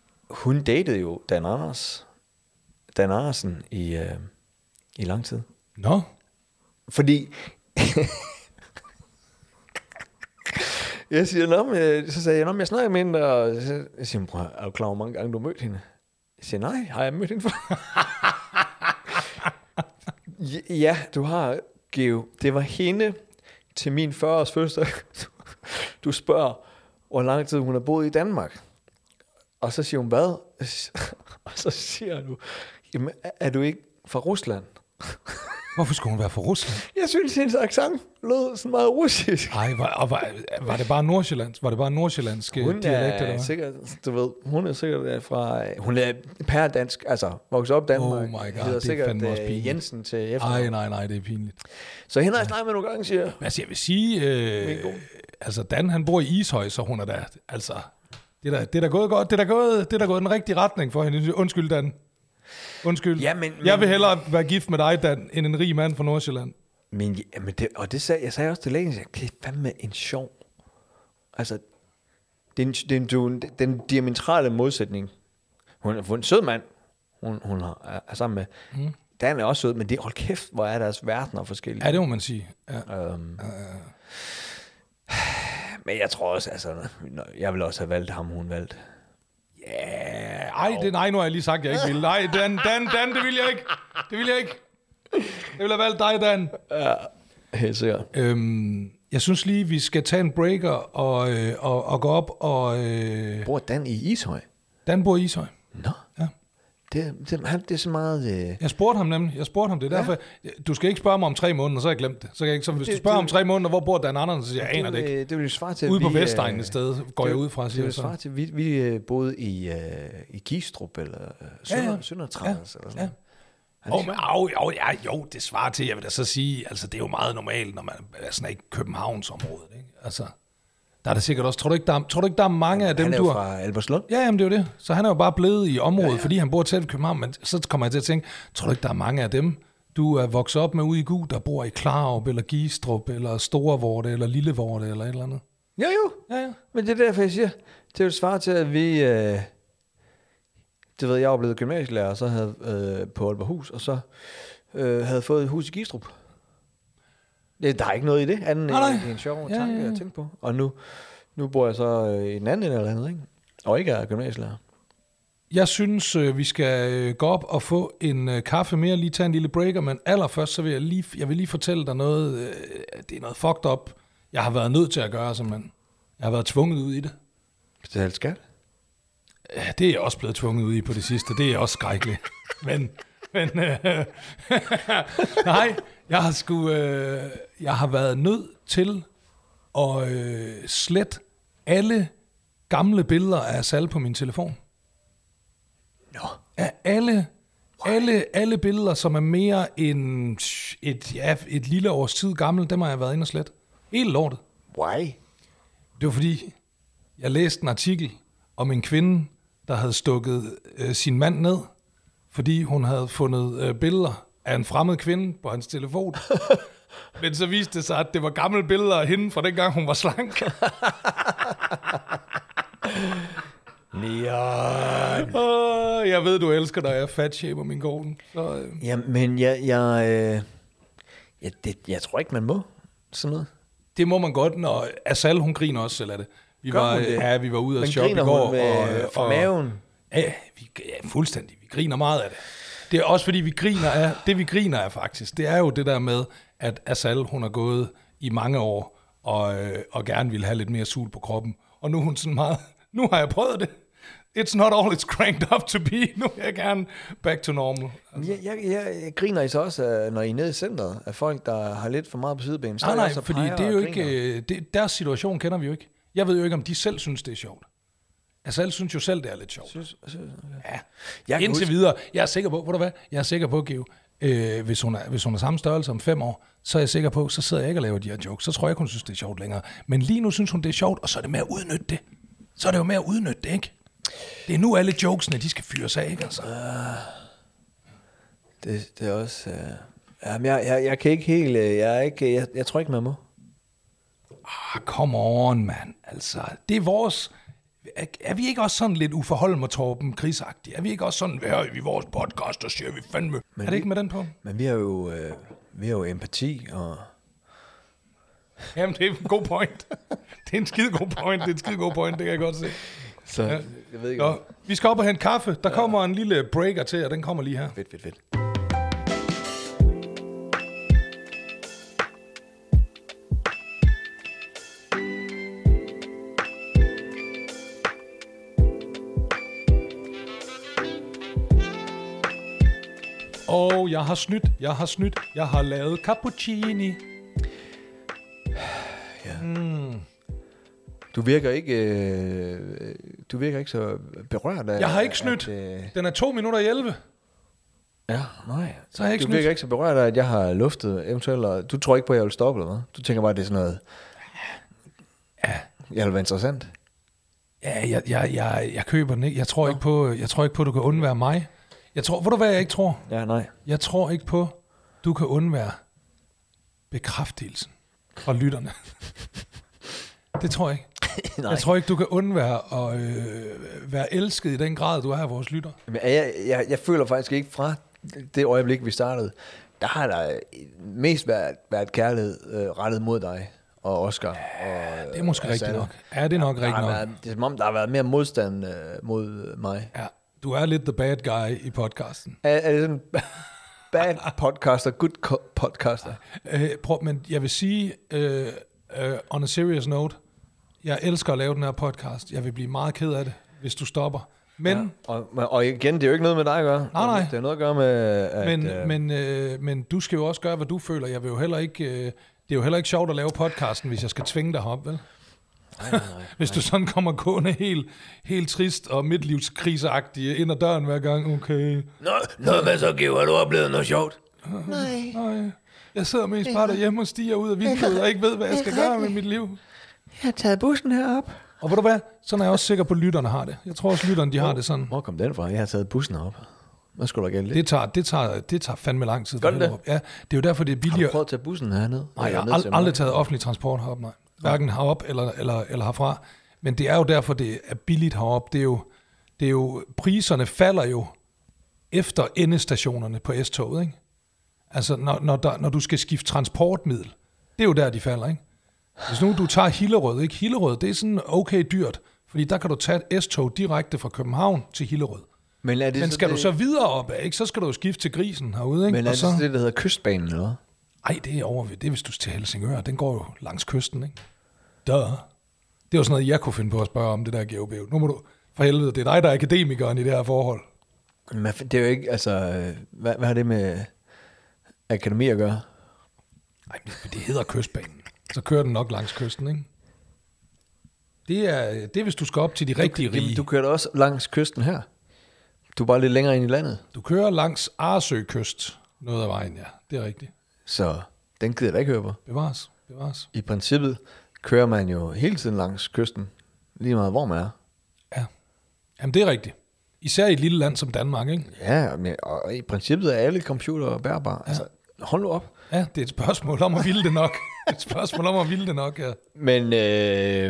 hun datede jo Dan Anders, Dan Andersen i, øh, i lang tid. Nå. Fordi... jeg siger, nå, men, så sagde jeg, nå, men jeg snakker med hende, og så, jeg siger, prøv, er du klar over, hvor mange gange du har mødt hende? Jeg siger, nej, har jeg mødt hende for? Ja, du har, Geo. Det var hende til min fyrre-års fødselsdag. Du spørger, hvor lang tid hun har boet i Danmark. Og så siger hun, hvad? Og så siger du, jamen, er du ikke fra Rusland? Hvorfor skulle hun være fra Rusland? Jeg synes, hendes accent lød sådan meget russisk. Ej, var, og var, var det bare Nordsjællands? Var det bare nordsjællandsk Hun dialekt, er eller sikkert, du ved, hun er sikkert fra, hun er pærdansk, altså vokset op i Danmark. Oh my god, hedder det er sikkert fandme også uh, pinligt. Jensen til efternavn. Ej, nej, nej, det er pinligt. Så hende har jeg snakket med nogle gange, siger jeg. Altså, jeg vil sige, øh, altså Dan, han bor i Ishøj, så hun er der, altså, det er da, det er da gået godt, det er da gået, det er da gået den rigtige retning for hende. Undskyld, Dan. Undskyld. Ja, men, jeg vil men, hellere være gift med dig, Dan, end en rig mand fra Nordsjælland. Men, ja, men det, og det sagde, jeg sagde også til lægen, det er fandme en sjov. Altså, det er, en, det er en, den, den diametrale modsætning. Hun er en sød mand, hun, hun er, er sammen med. Mm. Dan er også sød, men det hold kæft, hvor er deres verdener forskellige. Ja, det må man sige. Ja. Øhm, uh. Men jeg tror også, altså, jeg ville også have valgt ham, hun valgte. Ja, yeah. Ej, det, nej, nu har jeg lige sagt, at jeg ikke vil. Nej, Dan, Dan, Dan, det vil jeg ikke. Det vil jeg ikke. Jeg vil have valgt dig, Dan. Ja, helt sikkert. Øhm, jeg synes lige, vi skal tage en breaker og, øh, og, og gå op og... Øh... Bor Dan i Ishøj? Dan bor i Ishøj. Nå. Ja. Det, det, han, det er så meget... Øh... Jeg spurgte ham nemlig. Jeg spurgte ham. Det er derfor... Ja. Du skal ikke spørge mig om tre måneder, så har jeg glemt det. Så kan jeg ikke, så hvis det, du spørger det, om tre måneder, hvor bor Dan Andersen, så siger jeg, aner det ikke. Det, det vil svare til... Ude på vi, Vestegnen et sted, går det, jeg ud fra. Det vil svare til, vi, vi boede i, uh, i Gistrup, eller uh, Sønder, ja, ja. Søndertræs, ja. eller sådan ja. Oh, men, oh, jo, ja, jo, det svarer til, jeg vil da så sige, altså det er jo meget normalt, når man er sådan ikke Københavnsområdet, ikke? Altså, der er der sikkert også, tror du ikke, der er, tror du ikke, der er mange af dem, du har... Han er jo fra Albertslund. Ja, jamen det er jo det. Så han er jo bare blevet i området, ja, ja. fordi han bor tæt i København, men så kommer jeg til at tænke, tror du ikke, der er mange af dem, du er vokset op med ude i Gug, der bor i Klarup, eller Gistrup, eller Storevorte, eller Lillevorte, eller et eller andet? Jo, jo. Ja, ja. Men det er derfor, jeg siger, det vil svare til, at vi... Øh... Det ved jeg, var blevet gymnasielærer, og så havde øh, på Aalborghus, og så øh, havde fået et hus i Gistrup. Det, der er ikke noget i det, anden nej, end en sjov ja, tanke, ja, ja. jeg tænkte på. Og nu, nu bor jeg så øh, i den anden eller andet, ikke? Og ikke er gymnasielærer. Jeg synes, øh, vi skal øh, gå op og få en øh, kaffe mere, lige tage en lille breaker, men allerførst, så vil jeg lige, jeg vil lige fortælle dig noget, øh, det er noget fucked up, jeg har været nødt til at gøre, simpelthen. Jeg har været tvunget ud i det. Betale skat? Ja, det er jeg også blevet tvunget ud i på det sidste. Det er også skrækkeligt. Men, men øh, nej, jeg har sgu, øh, jeg har været nødt til at øh, slette alle gamle billeder af Sal på min telefon. Nå. Af alle, alle, alle billeder, som er mere end et, ja, et lille års tid gammel, dem har jeg været inde og slet. Helt lortet. Why? Det var fordi, jeg læste en artikel om en kvinde, der havde stukket øh, sin mand ned, fordi hun havde fundet øh, billeder af en fremmed kvinde på hans telefon. Men så viste det sig, at det var gamle billeder af hende fra dengang, hun var slank. Neon. Oh, jeg ved, du elsker dig, jeg fatshamer min gården. Så, øh. Ja, men jeg, jeg, øh, jeg, det, jeg tror ikke, man må sådan noget. Det må man godt, når Asal, hun griner også selv af det. Vi Gør var, hun det? ja, vi var ude og Men shoppe i griner går. hun med, og, fra og, maven? Ja, vi, ja, fuldstændig. Vi griner meget af det. Det er også fordi, vi griner af, det vi griner af faktisk, det er jo det der med, at Asal, hun har gået i mange år, og, øh, og gerne ville have lidt mere sul på kroppen. Og nu er hun sådan meget, nu har jeg prøvet det. It's not all it's cranked up to be. Nu vil jeg gerne back to normal. Altså. Jeg, jeg, jeg, jeg griner I så også, når I er nede i centret, af folk, der har lidt for meget på sidebenen. Nej, nej, fordi det er jo ikke, det, deres situation kender vi jo ikke. Jeg ved jo ikke, om de selv synes, det er sjovt. Altså, alle synes jo selv, det er lidt sjovt. Synes, synes, okay. Ja, jeg indtil huske. videre. Jeg er sikker på, ved du hvad? Jeg er sikker på, Geo, øh, hvis, hun er, hvis hun er samme størrelse om fem år, så er jeg sikker på, så sidder jeg ikke og laver de her jokes. Så tror jeg ikke, hun synes, det er sjovt længere. Men lige nu synes hun, det er sjovt, og så er det med at udnytte det. Så er det jo med at udnytte det, ikke? Det er nu alle jokesene, de skal fyres af, ikke altså? Uh, det, det er også... Uh, jamen, jeg, jeg, jeg kan ikke helt... Jeg, er ikke, jeg, jeg tror ikke, man må. Ah, come on, mand. Altså, det er vores... Er, er vi ikke også sådan lidt uforholden med Torben krigsagtige? Er vi ikke også sådan, hvad vi i vores podcast, og siger vi fandme... Men er det vi, ikke med den på? Men vi har jo... Uh, vi har jo empati, og... Jamen, det er en god point. Det er en skide god point, det er en skide god point, det kan jeg godt se. Så, Ja. jeg ved ikke... Nå, vi skal op og hente kaffe. Der kommer en lille breaker til, og den kommer lige her. Fedt, fedt, fedt. Og jeg har snydt, jeg har snydt, jeg har lavet cappuccini. Ja. Mm. Du virker ikke, øh, du virker ikke så berørt af... Jeg har ikke snydt. At, øh, Den er to minutter i elleve. ja, nej. Så har jeg ikke Du snydt. virker ikke så berørt af, at jeg har luftet eventuelt, og du tror ikke på, at jeg vil stoppe, eller hvad? Du tænker bare, at det er sådan noget... Ja. Jeg vil være interessant. Ja, jeg, jeg, jeg, jeg køber den ikke. Jeg tror ikke på, jeg tror ikke på, du kan undvære mig. Jeg tror, ved du hvad jeg ikke tror? Ja, nej. Jeg tror ikke på, du kan undvære bekræftelsen fra lytterne. Det tror jeg ikke. Nej. Jeg tror ikke, du kan undvære at øh, være elsket i den grad, du er af vores lytter. Men jeg, jeg, jeg føler faktisk ikke fra det øjeblik, vi startede, der har der mest været, været kærlighed øh, rettet mod dig og Oscar. Og, Det er måske og rigtigt Sanne. nok. Ja, det er nok Der rigtigt har nok. været, det er som om, der har været mere modstand øh, mod mig. Ja, du er lidt the bad guy i podcasten. Er, er det sådan bad podcaster, good co- podcaster? Øh, prøv, men jeg vil sige, øh, øh, on a serious note, jeg elsker at lave den her podcast. Jeg vil blive meget ked af det, hvis du stopper. Men, Ja. Og, og igen, det er jo ikke noget med dig at gøre. Nej, nej. Det er noget at gøre med, at... men, øh, men, øh, men du skal jo også gøre, hvad du føler. Jeg vil jo heller ikke, øh, det er jo heller ikke sjovt at lave podcasten, hvis jeg skal tvinge dig herop, vel? nej, nej, nej. Hvis du sådan kommer gående helt, helt trist og midtlivskriseagtig ind ad døren hver gang, okay. Nå, nå, hvad så, Georg? Har du oplevet noget sjovt? Nej. Nej, jeg sidder mest bare derhjemme og stiger ud af vinduet og ikke ved, hvad jeg skal gøre med mit liv. Jeg har taget bussen herop. Og ved du hvad? Sådan er jeg også sikker på, at lytterne har det. Jeg tror også, lytterne de har det sådan. Hvor kom den fra? Jeg har taget bussen op. Hvad skulle der gælde det? Det tager, det tager, det tager fandme lang tid. Gør det Hellerup. Ja, det er jo derfor, det er Har du billigere. prøvet at tage bussen hernede? Nej, jeg har Eller ned til ald- aldrig mig? taget offentlig transport herop, nej. Hverken herop eller, eller, eller herfra. Men det er jo derfor, det er billigt herop. Det er jo, det er jo, priserne falder jo efter endestationerne på S-toget, ikke? Altså, når, når, der, når du skal skifte transportmiddel, det er jo der, de falder, ikke? Hvis nu du tager Hillerød, ikke? Hillerød, det er sådan okay dyrt, fordi der kan du tage et S-tog direkte fra København til Hillerød. Men, er det Men så skal det, du så videre op, ikke? Så skal du jo skifte til Grisen herude, ikke? Men er Og det så, så det, der hedder Kystbanen, eller hvad? ej, det er over ved, det er hvis du er til Helsingør. Den går jo langs kysten, ikke? Duh. Det er jo sådan noget, jeg kunne finde på at spørge om, det der G O B. Nu må du, for helvede, det er dig, der er akademikeren i det her forhold. Men det er jo ikke, altså... øh, Hvad, hvad har det med akademi at gøre? Nej, men det hedder kystbanen. Så kører den nok langs kysten, ikke? Det er, det er hvis du skal op til de rigtige Jamen, rige. du kører da også langs kysten her. Du er bare lidt længere ind i landet. Du kører langs Arsø kyst, noget af vejen, ja. Det er rigtigt. Så den gider jeg da ikke høre på. Bevares, bevares. I princippet kører man jo hele tiden langs kysten. Lige meget hvor man er. Ja. Jamen, det er rigtigt. Især i et lille land som Danmark, ikke? Ja, men, og i princippet er alle computere bærbare. Ja. Altså, hold nu op. Ja, det er et spørgsmål om at ville det nok. Et spørgsmål om at ville det nok, ja. Men, øh,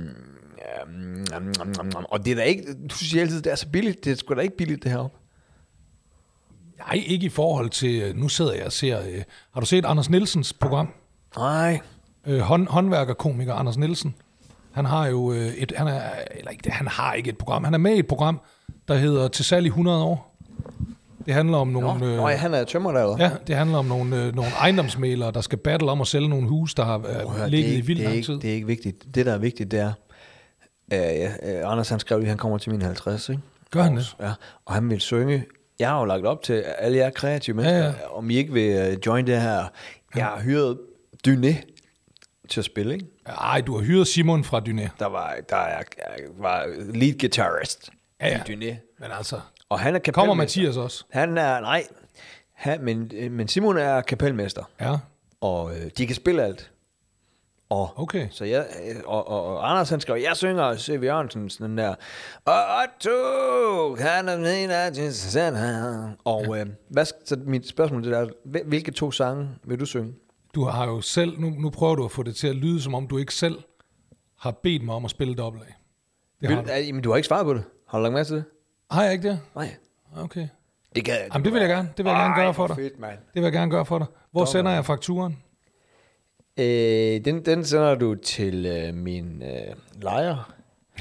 øh, og det er da ikke, du siger altid, det er så billigt. Det er sgu da ikke billigt, det heroppe. Nej, ikke i forhold til, nu sidder jeg og ser, øh, har du set Anders Nielsens program? Nej. Øh, hånd, håndværkerkomiker Anders Nielsen. Han har jo øh, et, han er, eller ikke, han har ikke et program, han er med i et program, der hedder Til salg i hundrede år. Det handler om nogle... Nå, øh, øh, han er tømmer der, eller? Ja, det handler om nogle, øh, nogle ejendomsmælere, der skal battle om at sælge nogle huse, der har øh, Hør, ligget det er i ikke- vildt det er lang ikke, tid. Det er ikke vigtigt. Det, der er vigtigt, det er, øh, ja, øh, Anders han skrev lige, at han kommer til min halvtreds, ikke? Gør han det? Ja, og han vil synge. Jeg har jo lagt op til alle jer kreative mennesker, Ja, ja, ja. ja. om I ikke vil uh, join det her. Jeg har hyret Dyné til at spille, ikke? Ej, du har hyret Simon fra Dyné. Der var, der er, var lead guitarist Ja, ja. i Dyné. Men altså, Og han er kapelmester. kommer Mathias også? Han er, nej, han, men, men Simon er kapelmester, Ja, og øh, de kan spille alt. Og, okay. Så jeg, og, og, og Anders han skrev, jeg synger C V. Jørgensen sådan der, og to, han er min af og øh, hvad, så mit spørgsmål det er, hvilke to sange vil du synge? Du har jo selv, nu, nu prøver du at få det til at lyde, som om du ikke selv har bedt mig om at spille dobbelt af. Det har Vil, du. er, men du har ikke svaret på det. Har du lagt mærke til det? Har jeg ikke det? Nej. Okay. Det, kan, det, Jamen, det vil jeg gerne. Det vil jeg gerne gøre for dig. Fedt, mand. Det vil jeg gerne gøre for dig. Hvor Dog, sender jeg fakturen? Øh, den, den sender du til øh, min øh, lejer.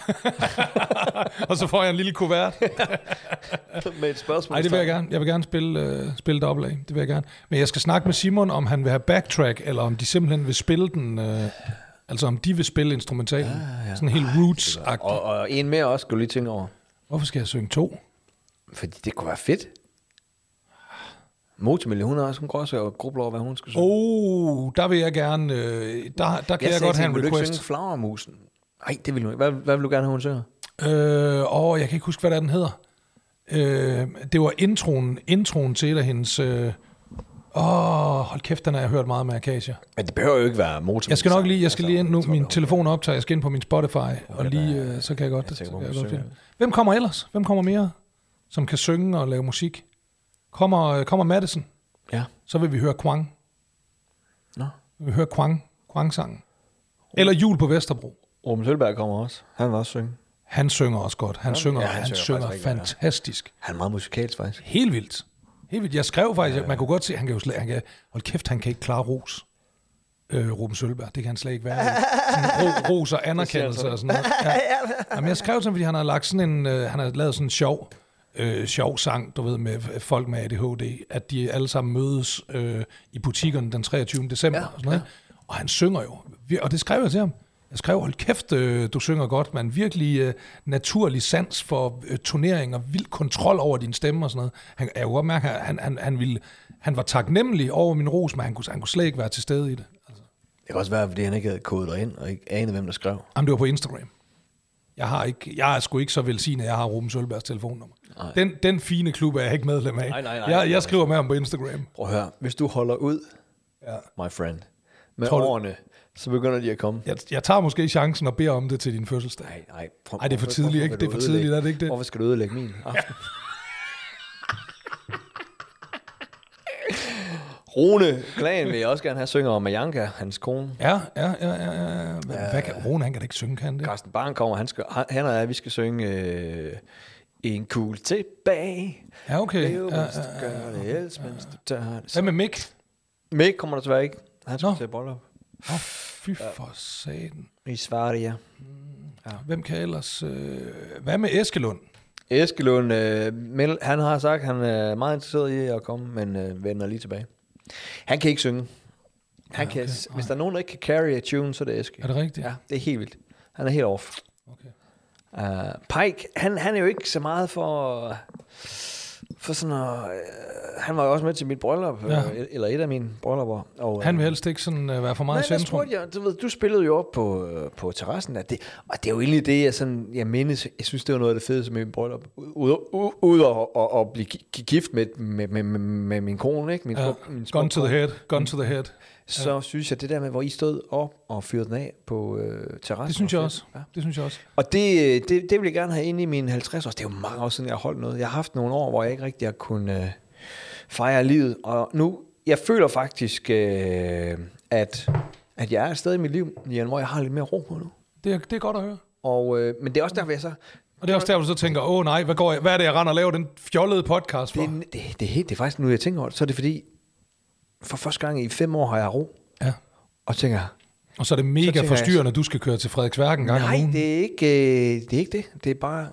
Og så får jeg en lille kuvert. Med et spørgsmål. Nej, det vil jeg gerne. Jeg vil gerne spille, øh, spille dobbelt af. Det vil jeg gerne. Men jeg skal snakke med Simon, om han vil have backtrack, eller om de simpelthen vil spille den... Øh, altså om de vil spille instrumentalen. Ja, ja. Sådan helt roots-agtigt. Og, og en mere også, skal du lige tænke over. Hvorfor skal jeg synge to? Fordi det kunne være fedt. Motormille, hun har også en grås og grubler over, hvad hun skal synge. Oh, der vil jeg gerne... Øh, der, der kan jeg, jeg godt have en request. Vil du ikke synge Flagermusen? Nej, det vil du ikke. Hvad, hvad vil du gerne have, hun synger? Øh, åh, jeg kan ikke huske, hvad det er, den hedder. Øh, det var introen, introen til et af hendes... Øh, åh, hold kæft, den har jeg hørt meget med Akasia. Men det behøver jo ikke være Motormille. Jeg skal nok lige, jeg skal lige ind nu, min telefon optager, jeg skal ind på min Spotify, og lige, øh, så kan jeg godt... Jeg tænker, jeg godt finde. Hvem kommer ellers? Hvem kommer mere, som kan synge og lave musik? Kommer, kommer Madison? Ja. Så vil vi høre Kwang. Nå. Vi vil høre Kwang, Kwang-sangen. Eller Jul på Vesterbro. Ruben Sølberg kommer også. Han vil også synge. Han synger også godt. Han ja, synger, ja, han, han synger, synger fantastisk. Ja. Han er meget musikalsk, faktisk. Helt vildt. Helt vildt. Jeg skrev faktisk, ja, ja. Man kunne godt se, han kan jo slet, han kan, hold kæft, han kan ikke klare ros. Øh, Ruben Sølberg, det kan han slet ikke være. Ro, ros og anerkendelse og sådan noget. Ja. Jamen, jeg skrev sådan, fordi han har lagt sådan en, øh, han har lavet sådan en sjov, øh, sjov sang, du ved, med folk med A D H D, at de alle sammen mødes øh, i butikkerne den treogtyvende december ja, og sådan noget. Ja. Og han synger jo, og det skrev jeg til ham. Jeg skrev, hold kæft, øh, du synger godt, man. Virkelig øh, naturlig sans for øh, turnering og vild kontrol over din stemme og sådan noget. Han, jeg kunne godt mærke, at han, han, han, ville, han var taknemmelig over min ros, men han kunne, han kunne slet ikke være til stede i det. Altså. Det kan også være, fordi han ikke havde kodet ind og ikke anede, hvem der skrev. Jamen, det var på Instagram. Jeg, har ikke, jeg er sgu ikke så velsignet, at jeg har Ruben Sølbergs telefonnummer. Den, den fine klub er jeg ikke medlem af. Nej, nej, nej, jeg, jeg skriver med ham på Instagram. Prøv at høre, hvis du holder ud, ja. my friend, med Tror årene... Du... Så begynder de at komme. Jeg, jeg tager måske chancen og beder om det til din fødselsdag. Nej, nej. Prøv, Ej, det er for tidligt, ikke? Det er for tidligt, er det ikke det? Hvorfor skal du ødelægge min aften? Rune Klagen vil jeg også gerne have synger om Majanka, hans kone. Ja, ja, ja, ja. ja. Hvad, ja. Hvad kan, Rune, han kan da ikke synge, kan det? Carsten Barn kommer, han, skal, han og jeg, vi skal synge øh, en kugle tilbage. Ja, okay. Det er jo, ja, hvis du gør det, ellers, ja, ja. mens du tager det. Hvad med Mick? Mick kommer der desværre ikke. Han skal til bryllup. Åh, oh, fy for satan. I Sverige. Ja. Hvem kan ellers... Øh, hvad med Eskelund? Eskelund, øh, han har sagt, at han er meget interesseret i at komme, men øh, vender lige tilbage. Han kan ikke synge. Han ja, okay. kan, hvis der er nogen, der ikke kan carry a tune, så er det Eske. Er det rigtigt? Ja, det er helt vildt. Han er helt off. Okay. Uh, Pike, han, han er jo ikke så meget for... For sådan at, øh, han var jo også med til mit bryllup, ja. øh, eller et af mine bryllupper. Og, han vil helst ikke sådan, øh, være for meget nej, i centrum. Nej, jeg, du, ved, du spillede jo op på, øh, på terrassen, at det, og det er jo egentlig det, jeg, sådan, jeg mindes. Jeg synes, det var noget af det fedeste med mit bryllup. Ud at, at blive gift med, med, med, med, med min kone, ikke? Min, ja. min Gun to the head, gun to the head. Så ja. Synes jeg, det der med, hvor I stod op og fyrede den af på øh, terrassen. Det synes jeg også. Ja. Det synes jeg også. Og det, det, det vil jeg gerne have inde i mine halvtreds år. Det er jo mange år siden, jeg har holdt noget. Jeg har haft nogle år, hvor jeg ikke rigtig har kunnet øh, fejre livet. Og nu, jeg føler faktisk, øh, at, at jeg er et sted i mit liv, Jan, hvor jeg har lidt mere ro på nu. Det er, det er godt at høre. Og, øh, men det er også derfor, jeg så... Og det er også derfor, du så tænker, åh nej, hvad, går jeg, hvad er det, jeg render og laver den fjollede podcast for? Det, det, det, det, det er faktisk, nu jeg tænker over det, så er det fordi, for første gang i fem år har jeg ro. Ja. Og tænker... Og så er det mega forstyrrende, at du skal køre til Frederiksværk en gang nej, om ugen. Nej, det er ikke øh, det. Er ikke det. Det er bare...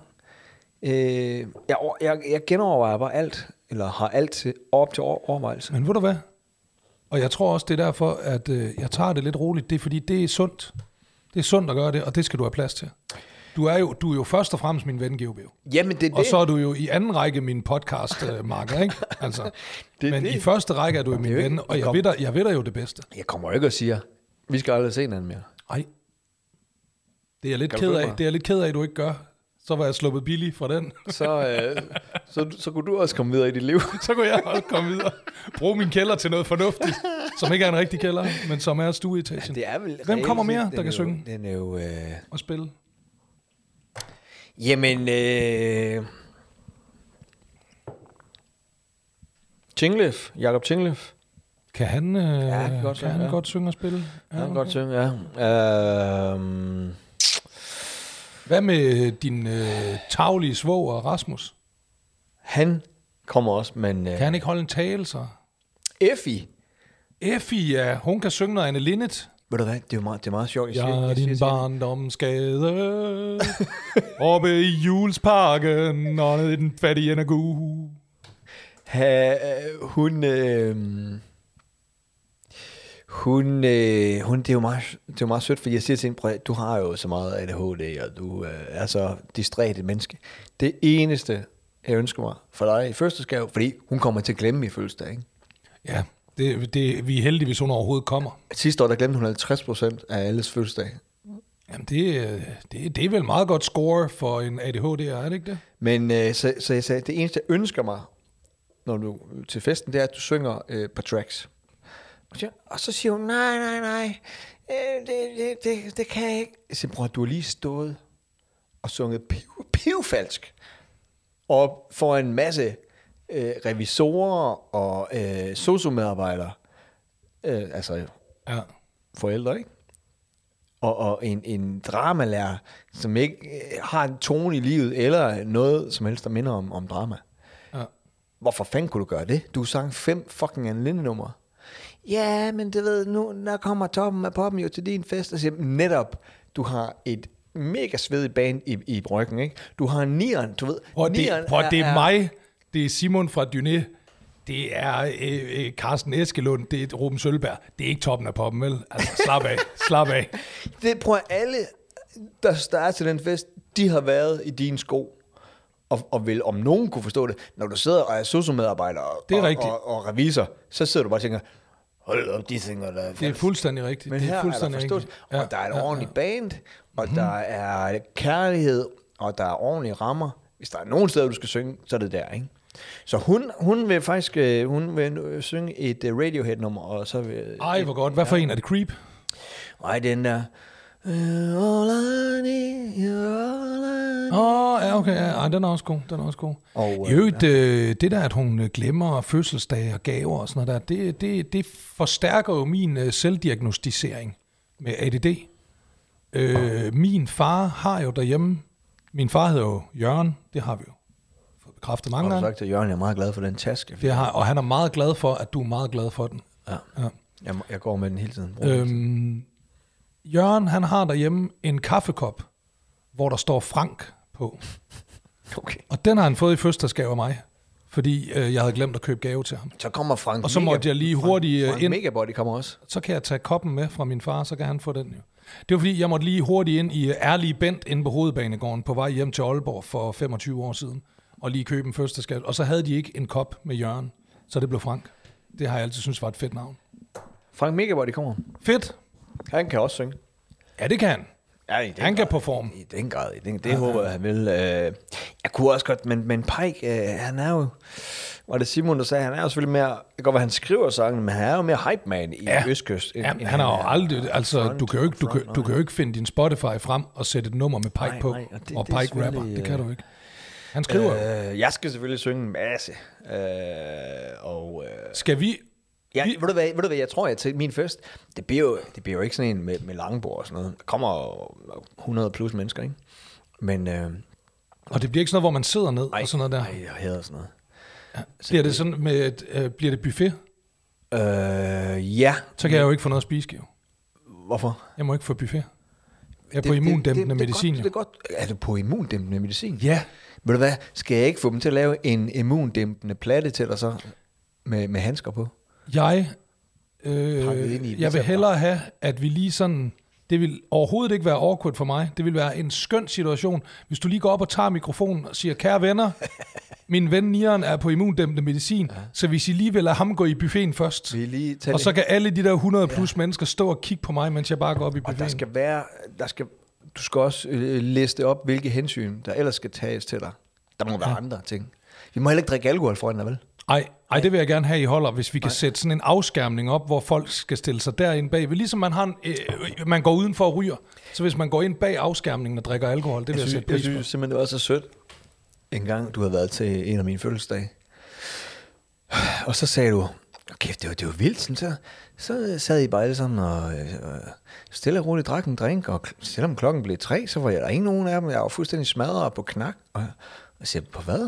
Øh, jeg, jeg, jeg genovervejer bare alt, eller har alt til, op til overvejelse. Men ved du hvad? Og jeg tror også, det er derfor, at øh, jeg tager det lidt roligt. Det er fordi, det er sundt. Det er sundt at gøre det, og det skal du have plads til. Du er jo, du er jo først og fremmest min ven, G O B. Jamen, det er og det. så er du jo i anden række min podcast-marker, øh, ikke? Altså, det men det. i første række er du min ven, og jeg, jeg, ved dig, jeg ved dig jo det bedste. Jeg kommer jo ikke og siger, vi skal aldrig se hinanden mere. Nej. Det er jeg lidt ked af. Det er jeg lidt ked af, at du ikke gør. Så var jeg sluppet billig fra den. så, øh, så, så kunne du også komme videre i dit liv. Så kunne jeg også komme videre. Bruge min kælder til noget fornuftigt, som ikke er en rigtig kælder, men som er stueetagen. Ja, det er vel hvem kommer mere, der kan jo, synge? Den er jo... Øh... Og spille? Jamen... Øh... Tinglef. Jakob Tinglef. Kan han, øh, ja, han, kan, godt, kan han ja. godt synge og spille? Ja, han kan okay. godt synge, ja. Øh... Hvad med din øh, taglige svoger Rasmus? Han kommer også, men... Kan han ikke holde en tale, så? Effie. Effie, ja. Hun kan synge noget Anne Linnet. Ved du hvad, det er jo meget, det er meget sjovt. Jeg er din barndomsskade oppe i Julesparken og nede i den fattige energu. Ha, hun... Øh, hun, øh, hun, det er jo meget, det er jo meget sødt, fordi jeg siger til hende, du har jo så meget A D H D, og du øh, er så distræt et menneske. Det eneste, jeg ønsker mig for dig i fødselsdagsgave, fordi hun kommer til at glemme i fødselsdag, ikke? Ja, det, det, vi er heldige, hvis hun overhovedet kommer. Sidste år, der glemte hun halvtreds procent af alles fødselsdag. Jamen, det, det, det er vel meget godt score for en A D H D, er det ikke det? Men øh, så, så jeg sagde, det eneste, jeg ønsker mig, når du til festen, det er, at du synger øh, på tracks. Og så siger hun, nej, nej, nej, øh, det, det, det, det kan jeg ikke. Jeg siger, bror, du har lige stået og sunget piv, pivfalsk. Og for en masse øh, revisorer og øh, sosu-medarbejdere, øh, altså ja. forældre, ikke? Og, og en, en dramalærer, som ikke øh, har en tone i livet, eller noget som helst, der minder om, om drama. Ja. Hvorfor fanden kunne du gøre det? Du sang fem fucking Anne Linnet-numre. Ja, men det ved nu, der kommer toppen af poppen jo til din fest, og siger, netop, du har et mega svedigt band i, i ryggen, ikke? Du har nieren, du ved. Prøv, det, prøv, er, det er mig, det er Simon fra Dyné, det er øh, øh, Carsten Eskelund, det er Ruben Sølberg. Det er ikke toppen af poppen, vel? Altså, slap af, slap af. Det prøver alle, der starter til den fest, de har været i dine sko. Og, og vil om nogen kunne forstå det, når du sidder og er sosu-medarbejder og, og, og, og revisor, så sidder du bare og tænker, hold op, de tænker, der er det er fuldstændig rigtigt. Men det her er fuldstændig er der forstået, ja, og der er et ja, ordentligt ja. band, og mm-hmm. der er kærlighed, og der er ordentlige rammer. Hvis der er nogen steder, du skal synge, så er det der, ikke? Så hun, hun vil faktisk hun vil synge et Radiohead-nummer, og så vil... Ej, hvor godt. Hvad for ja. en? Er det Creep? Nej, den der... All I need, all I Åh, oh, ja, okay. Ja, ej, den er også god. Den er også god. Og, I øvrigt, ja. øh, det der, at hun glemmer fødselsdage og gaver og sådan noget der, det, det, det forstærker jo min øh, selvdiagnostisering med A D D. Øh, min far har jo derhjemme, min far hedder jo Jørgen, det har vi jo fået bekræftet mange gange. Og du sagt til Jørgen, jeg er meget glad for den taske. Det har, og han er meget glad for, at du er meget glad for den. Ja, ja. Jeg, jeg går med den hele tiden. Øhm, Jørgen, han har derhjemme en kaffekop, hvor der står Frank på. Okay. Og den har han fået i fødselsdagsgave af mig, fordi øh, jeg havde glemt at købe gave til ham. Så kommer Frank. Og så måtte jeg lige hurtigt Frank, Frank ind. Megabody kommer også. Så kan jeg tage koppen med fra min far, så kan han få den jo. Det var fordi, jeg måtte lige hurtigt ind i Ærlige Bent inde på Hovedbanegården på vej hjem til Aalborg for femogtyve år siden, og lige købe en fødselsdagsgave. Og så havde de ikke en kop med Jørgen, så det blev Frank. Det har jeg altid syntes var et fedt navn. Frank Megabody kommer. Fedt. Han kan også synge. Ja, det kan han. Ja, i han grad, kan performe. I den grad. I den, det ja, håber jeg, han vil. Jeg kunne også godt, men, men Pike, han er jo... Var det Simon, der sagde, han er jo selvfølgelig mere... Det kan godt være, han skriver sangen, men han er jo mere hype man i ja. Østkyst. Ja, han, han er jo aldrig... Altså, front, du kan jo ikke, du kan, du kan jo ikke finde din Spotify frem og sætte et nummer med Pike nej, på. Nej, og det, og det Pike rapper. Det kan du ikke. Han skriver øh, Jeg skal selvfølgelig synge en masse. Øh, og, øh, skal vi... Ja, vi... ved, du hvad, ved du hvad, jeg tror, jeg til min fest, det bliver jo, det bliver jo ikke sådan en med, med langbord og sådan noget. Der kommer hundrede plus mennesker, ikke? Men... Øh, og det bliver ikke sådan noget, hvor man sidder ned ej, og sådan noget der? Nej, jeg hader sådan noget. Ja. Bliver det sådan med, et, øh, bliver det buffet? Øh, ja. Så kan jeg jo ikke få noget at spise, jo. Hvorfor? Jeg må ikke få buffet. Jeg er det, på immundæmpende det, det, medicin. Det er, godt, det er, godt. Er du på immundæmpende medicin? Ja. Ved du hvad, skal jeg ikke få dem til at lave en immundæmpende platte til dig så, med, med handsker på? Jeg, øh, jeg vil hellere have, at vi lige sådan... Det vil overhovedet ikke være awkward for mig. Det vil være en skøn situation, hvis du lige går op og tager mikrofonen og siger, kære venner, min ven Nieren er på immundæmpende medicin, ja. Så hvis I lige vil lade ham gå i buffeten først, og så kan alle de der hundrede plus ja. mennesker stå og kigge på mig, mens jeg bare går op i buffeten. Og der skal være, der skal, du skal også øh, liste op, hvilke hensyn, der ellers skal tages til dig. Der må være ja. andre ting. Vi må heller ikke drikke alkohol foran dig, vel? Ej, ej, det vil jeg gerne have, I holder, hvis vi kan Ej. sætte sådan en afskærmning op, hvor folk skal stille sig derinde bag. Ligesom man har en, øh, man går uden for at ryge. Så hvis man går ind bag afskærmningen og drikker alkohol, det vil jeg, jeg sætte pris på. Jeg synes simpelthen, det var så sødt. En gang, du havde været til en af mine fødselsdage. Og så sagde du, okay, det var, det var vildt, sådan så. Så sad I bare alle sammen og øh, stille og roligt drak en drink, og selvom klokken blev tre, så var jeg der ikke nogen af dem. Jeg var fuldstændig smadret på knak. Og jeg siger, på hvad?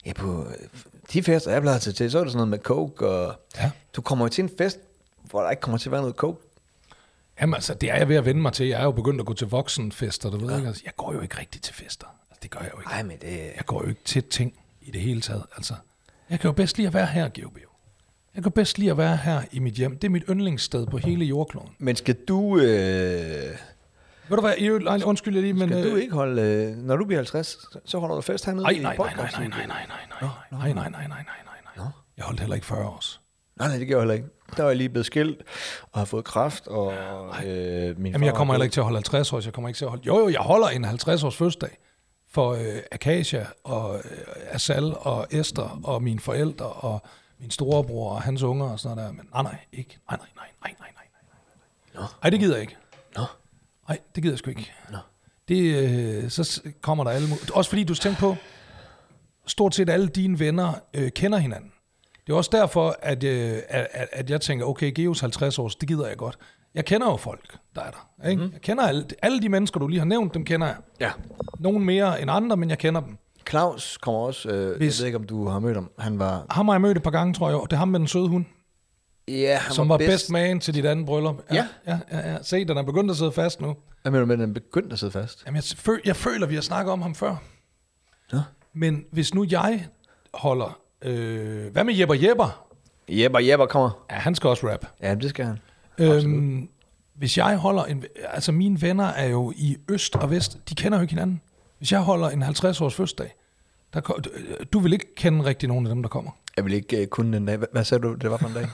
Ja, på de fester, jeg plejer til, til, så er det sådan noget med coke, og Ja. du kommer jo til en fest, hvor der ikke kommer til at være noget coke. Jamen altså, det er jeg ved at vende mig til. Jeg er jo begyndt at gå til voksenfester, du ved ja. ikke? Altså, jeg går jo ikke rigtig til fester. Altså, det gør jeg jo ikke. Nej, men det... Jeg går jo ikke til ting i det hele taget. Altså, jeg kan jo bedst lide at være her, G O B. Jeg kan bedst lide at være her i mit hjem. Det er mit yndlingssted på hele jordkloden. Men skal du... Øh... Ved du hvad, I, undskyld jeg lige, men... Skal øh... du ikke holde... Øh... Når du bliver halvtreds, så holder du fest hernede Ej, i nej, nej, nej, podcasten? nej, nej, nej, nej, nej, nej, nej, nej, nej, nej, nej. Jeg holdt heller ikke fyrre års. Nej, nej, det gør jeg heller ikke. Der er jeg lige blevet skilt, og har fået kræft, og øh, min Jamen, jeg kommer heller ikke til at holde halvtreds års. Jeg kommer ikke til at holde... Jo, jo, jeg holder en halvtreds års fødselsdag for øh, Akasia, og øh, Asal, og Esther, og mine forældre, og min storebror, og hans unger, og sådan noget der. Men nej, nej, ikke. Nej, nej, nej, nej, nej, nej, nej. Nej, det gider jeg ikke. Nå. Nej, det gider jeg sgu ikke. Nå. Det, øh, så kommer der alle... Også fordi du tænker på, stort set alle dine venner øh, kender hinanden. Det er også derfor, at, øh, at, at jeg tænker, okay, Geos halvtreds års, det gider jeg godt. Jeg kender jo folk, der er der. Ikke? Mm. Jeg kender alle, alle de mennesker, du lige har nævnt, dem kender jeg. Ja. Nogle mere end andre, men jeg kender dem. Claus kommer også, øh, Hvis, jeg ved ikke, om du har mødt ham. Han var... Ham har jeg mødt et par gange, tror jeg. Det er ham med den søde hund. Ja, han som var, var bedst. best man til dit andet bryllup. Ja. Ja, ja, ja. Se, den er begyndt at sidde fast nu. Hvad mener du med, at den begyndte at sidde fast? Jamen, jeg, føl, jeg føler, vi har snakket om ham før. Ja. Men hvis nu jeg holder... Øh, hvad med Jepper Jepper? Jepper Jepper kommer. Ja, han skal også rap. Ja, det skal han. Øhm, hvis jeg holder en... Altså, mine venner er jo i øst og vest. De kender jo ikke hinanden. Hvis jeg holder en halvtreds års fødselsdag, der, du vil ikke kende rigtig nogen af dem, der kommer. Jeg vil ikke uh, kunne den dag. Hvad, hvad sagde du, det var for en dag?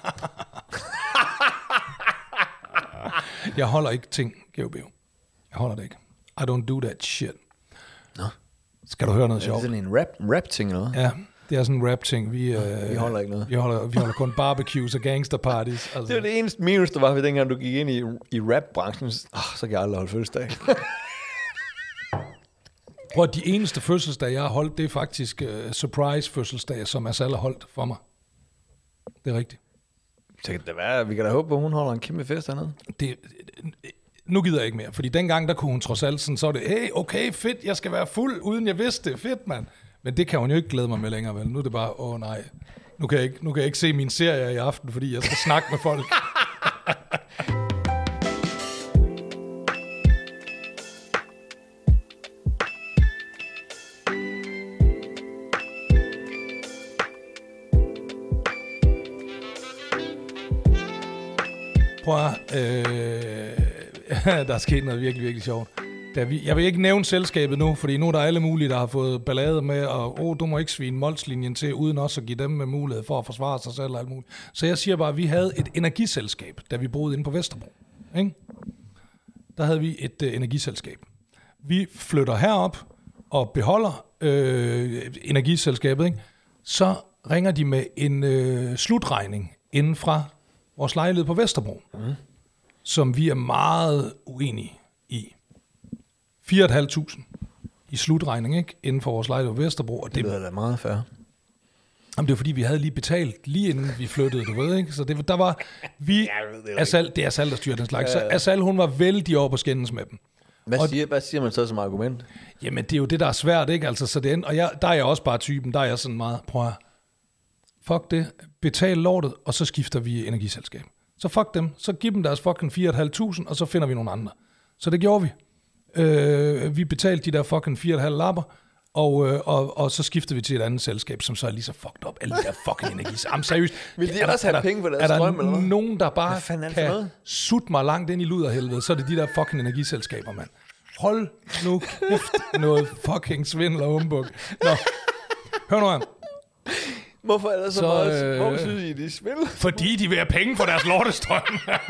Jeg holder ikke ting, G O B. Jeg holder det ikke. I don't do that shit. Nå. Skal du høre noget Er sjovt? det sådan en rap, rap-ting eller hvad? Ja, det er sådan en rap-ting. Vi, øh, vi holder ikke noget. Vi holder, vi holder kun barbecues og gangsterparties. Altså. Det var det eneste minus, der var ved dengang, du gik ind i, i rap-branchen. Oh, så kan jeg aldrig holde fødselsdag. Prøv at de eneste fødselsdage, jeg har holdt, det er faktisk uh, surprise-fødselsdage, som Asal har holdt for mig. Det er rigtigt. Så kan det være, vi kan da håbe på, at hun holder en kæmpe fest hernede. Det, nu gider jeg ikke mere, fordi dengang, der kunne hun trods alt sådan, så var det, hey, okay, fedt, jeg skal være fuld, uden jeg vidste det, fedt, mand. Men det kan hun jo ikke glæde mig med længere, vel? Nu er det bare, åh nej, nu kan jeg ikke, nu kan jeg ikke se min serie i aften, fordi jeg skal snakke med folk. Prøv at, øh, der er sket noget virkelig, virkelig sjovt. Da vi, jeg vil ikke nævne selskabet nu, fordi nu er der alle mulige, der har fået ballade med, og oh, du må ikke svine Molslinjen til, uden også at give dem med mulighed for at forsvare sig selv og alt muligt. Så jeg siger bare, at vi havde et energiselskab, da vi boede inde på Vesterbro. Ikke? Der havde vi et uh, energiselskab. Vi flytter herop og beholder øh, energiselskabet, ikke? Så ringer de med en øh, slutregning inden fra vores lejlighed på Vesterbro, mm. som vi er meget uenige i. fire tusind fem hundrede i slutregning, ikke? Inden for vores lejlighed på Vesterbro. Og det, det er meget fair. Jamen, det var fordi, vi havde lige betalt, lige inden vi flyttede, du ved, ikke? Så det, der var, vi, Asal, det er Asal, der styrer den slags. Så Asal, hun var vældig over på skændes med dem. Hvad og, siger, hvad siger man så som argument? Jamen, det er jo det, der er svært, ikke? Altså, så det, og jeg, der er jeg også bare typen, der er jeg sådan meget, prøv at, fuck det, betal lortet, og så skifter vi energiselskab. Så fuck dem, så giv dem deres fucking fire tusind fem hundrede, og så finder vi nogle andre. Så det gjorde vi. Øh, vi betalte de der fucking fire komma fem lapper, og, øh, og, og så skiftede vi til et andet selskab, som så er lige så fucked up. Alle de der fucking energi. Jamen seriøst. Vil de også have der, penge for deres strøm, strøm, eller hvad? Er der nogen, der bare kan sutte mig langt ind i luderhelvede, så er det de der fucking energiselskaber, mand. Hold nu kæft noget fucking svindel og humbug. Nå, hør nu her. Hvorfor er der så, så meget? Øh, Hvorfor synes I, de spiller? Fordi de vil have penge for deres lortestrøm.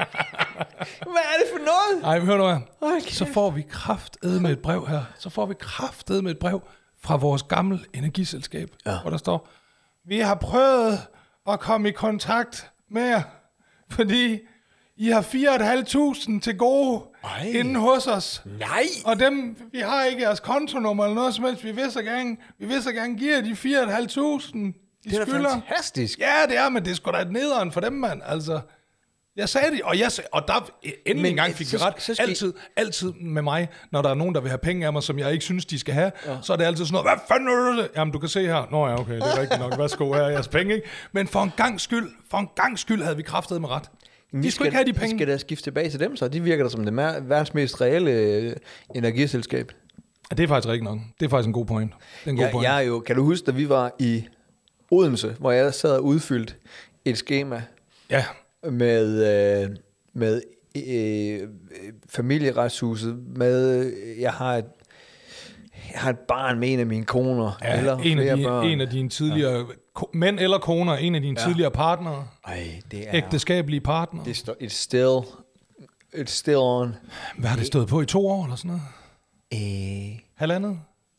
Hvad er det for noget? Ej, hør nu her. Okay. Så får vi kraftedme med et brev her. Så får vi kraftedme med et brev fra vores gamle energiselskab, ja. Hvor der står, vi har prøvet at komme i kontakt med jer, fordi I har fire tusind fem hundrede til gode Ej. Inden hos os. Nej. Og dem, vi har ikke jeres kontonummer eller noget som helst. Vi vil så gerne, vi vil så gerne give jer de fire tusind fem hundrede. De det er skylder. Fantastisk. Ja, det er, men det er sgu da et nederen for dem, mand. Altså, Jeg sagde det, og, jeg sagde, og der endelig Men, en gang fik så- vi ret. så skal- Altid, altid med mig, når der er nogen, der vil have penge af mig, som jeg ikke synes, de skal have, ja. så er det altid sådan noget, hvad fanden er det? Jamen, du kan se her. Nå ja, okay, det er rigtigt nok. Værsgo, her er jeres penge, ikke? Men for en gang skyld, for en gang skyld havde vi kraftet med ret. De Vi skulle ikke have de penge. Vi skal da skifte tilbage til dem, så de virker da som det mer- verdens mest reelle øh, energiselskab. Ja, det er faktisk rigtigt nok. Det er faktisk en god point. Det er en god Jeg, point. jeg er jo, kan du huske, da vi var i Odense, hvor jeg sad og udfyldte et skema Ja, med, øh, med øh, familieretshuset, med, jeg har et, jeg har et barn med en af mine koner, ja eller en, flere af de, børn. en af dine tidligere, ja. ko- mænd eller koner, en af dine ja. tidligere partnere, Ej, det er, ægteskabelige partnere. det står, it's still, it's still on. Hvad har det stået på i to år eller sådan noget? Øh, Halvandet?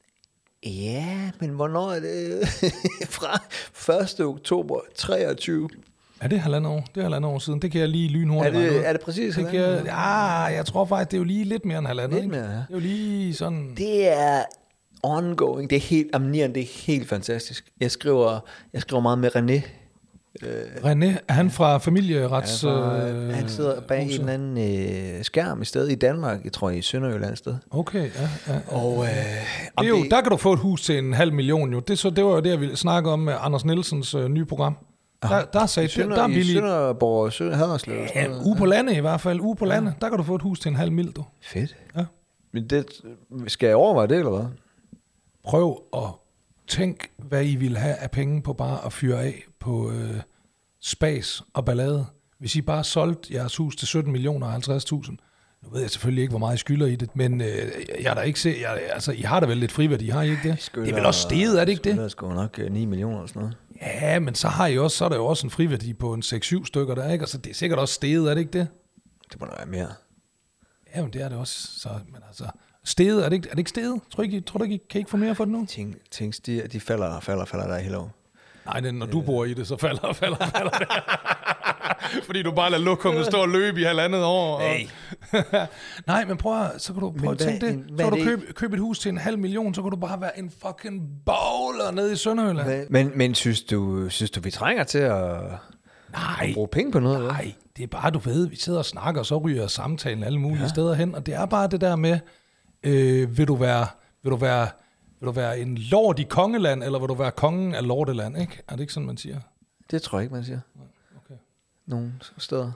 ja, men hvornår er det? Fra første oktober treogtyve. Er det halvandet år? Det er halvandet år siden. Det kan jeg lige Er lynhurtigt regne ud. det, er det præcis Det kan jeg, ja, jeg tror faktisk, det er jo lige lidt mere end halvandet. Lidt ikke? mere, ja. Det er jo lige sådan... Det er ongoing. Det er helt, Amnieren, det er helt fantastisk. Jeg skriver, jeg skriver meget med René. René, er han fra familierets... Altså, øh, han sidder bag huset? en eller anden øh, skærm i stedet i Danmark. Jeg tror i Sønderjylland sted. Okay, ja. ja. Og, øh, Det er jo, der kan du få et hus til en halv million jo. Det, så, det var jo det, jeg ville snakke om med Anders Nielsens øh, nye program. Der, der sagde i, Sønder, der er i billig... Sønderborg, Sønder, Haderslev. og sådan Ja, noget. uge på landet i hvert fald. Uge på landet. Der kan du få et hus til en halv mil, du. Fedt. Ja. Men det, skal jeg overveje det, eller hvad? Prøv at tænk, hvad I ville have af penge på bare at fyre af på øh, spas og ballade. Hvis I bare solgte jeres hus til sytten millioner og halvtreds tusind. Nu ved jeg selvfølgelig ikke, hvor meget I skylder i det, men øh, jeg er da ikke se, jeg, altså, I har da vel lidt friværdi, har I ikke det? Skylder, Det er vel også steget, er det ikke det? Det sgu nok øh, ni millioner eller sådan noget. Ja, men så har I også, så er der jo også en friværdi på en seks syv stykker der, ikke? Altså, det er sikkert også steget, er det ikke det? Det må da være mere. Ja, men det er det også. Så, men altså, steget, er det ikke, er det ikke steget? Tror du ikke, tror du ikke, I kan I ikke få mere for det nu? Ting, ting stiger, de falder og falder og falder der hele år. Nej, det, når du bor i det, så falder og falder og falder det. Fordi du bare lader lokummet stå og løbe i halvandet år. Og... Hey. Nej, men prøv at, så kan du prøve at hvad- tænke det. en- Så hvad kan er du det? købe, købe et hus til en halv million, så kan du bare være en fucking bowler nede i Sønderjylland. Men, men synes, du, synes du, vi trænger til at, Nej, at bruge penge på noget? eller? nej, det er bare, du ved, vi sidder og snakker, og så ryger samtalen alle mulige ja. steder hen, og det er bare det der med, øh, vil du være, vil du være, vil du være en lord i kongeland, eller vil du være kongen af lorteland, ikke? Er det ikke sådan, man siger? Det tror jeg ikke, man siger. Okay. Nogle steder.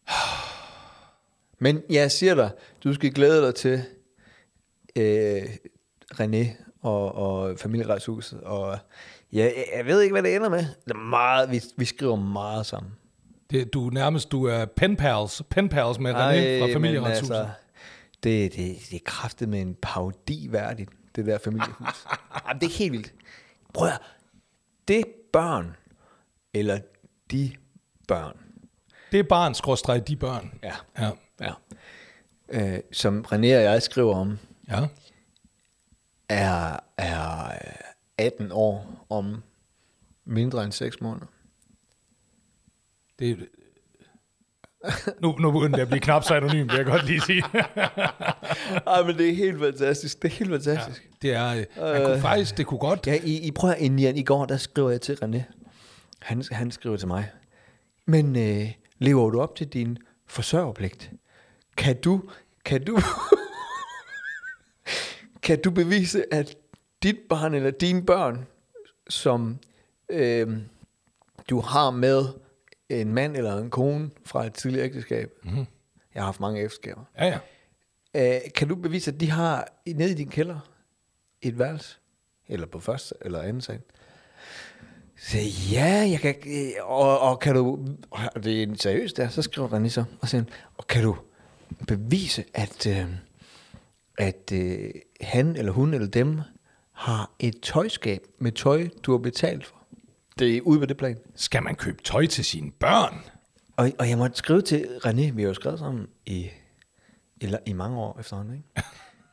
Men jeg siger dig, du skal glæde dig til øh, René og, og familieretshuset. Og jeg, jeg ved ikke, hvad det ender med. Det er meget, vi, vi skriver meget sammen. Det, du er nærmest, du er pen pals, pen pals med René Ej, fra men familieretshuset. altså, det, det, det er kraftet med en parodi værdigt, det der familiehus. Jamen, det er helt vildt. Prøv at høre. Det børn, eller de børn, Det er barn, skråstreg, de børn. ja, Ja. ja. Øh, som René og jeg skriver om, Ja. er, er atten år om mindre end seks måneder. Det, nu, nu begynder det at blive knap så anonym, vil jeg godt lige sige. Ej, men det er helt fantastisk. Det er helt fantastisk. Ja, det er, man kunne faktisk, det kunne godt. Ja, I, I prøver ind i går, der skriver jeg til René. Han, han skriver til mig. Men øh, lever du op til din forsørgerpligt? Kan du, kan du, kan du bevise, at dit barn eller dine børn, som øh, du har med en mand eller en kone fra et tidligere ægteskab, mm-hmm. jeg har haft mange ægteskaber, Ja, ja. øh, kan du bevise, at de har nede i din kælder et værelse? Eller på første eller anden sal? Så ja, jeg kan, og, og kan du, og det er seriøst der, så skriver René så, og siger, og kan du bevise, at, øh, at øh, han eller hun eller dem har et tøjskab med tøj, du har betalt for? Det er ude på det plan. Skal man købe tøj til sine børn? Og, og jeg måtte skrive til René, vi har jo skrevet sammen i, i, i mange år efterhånden, ikke?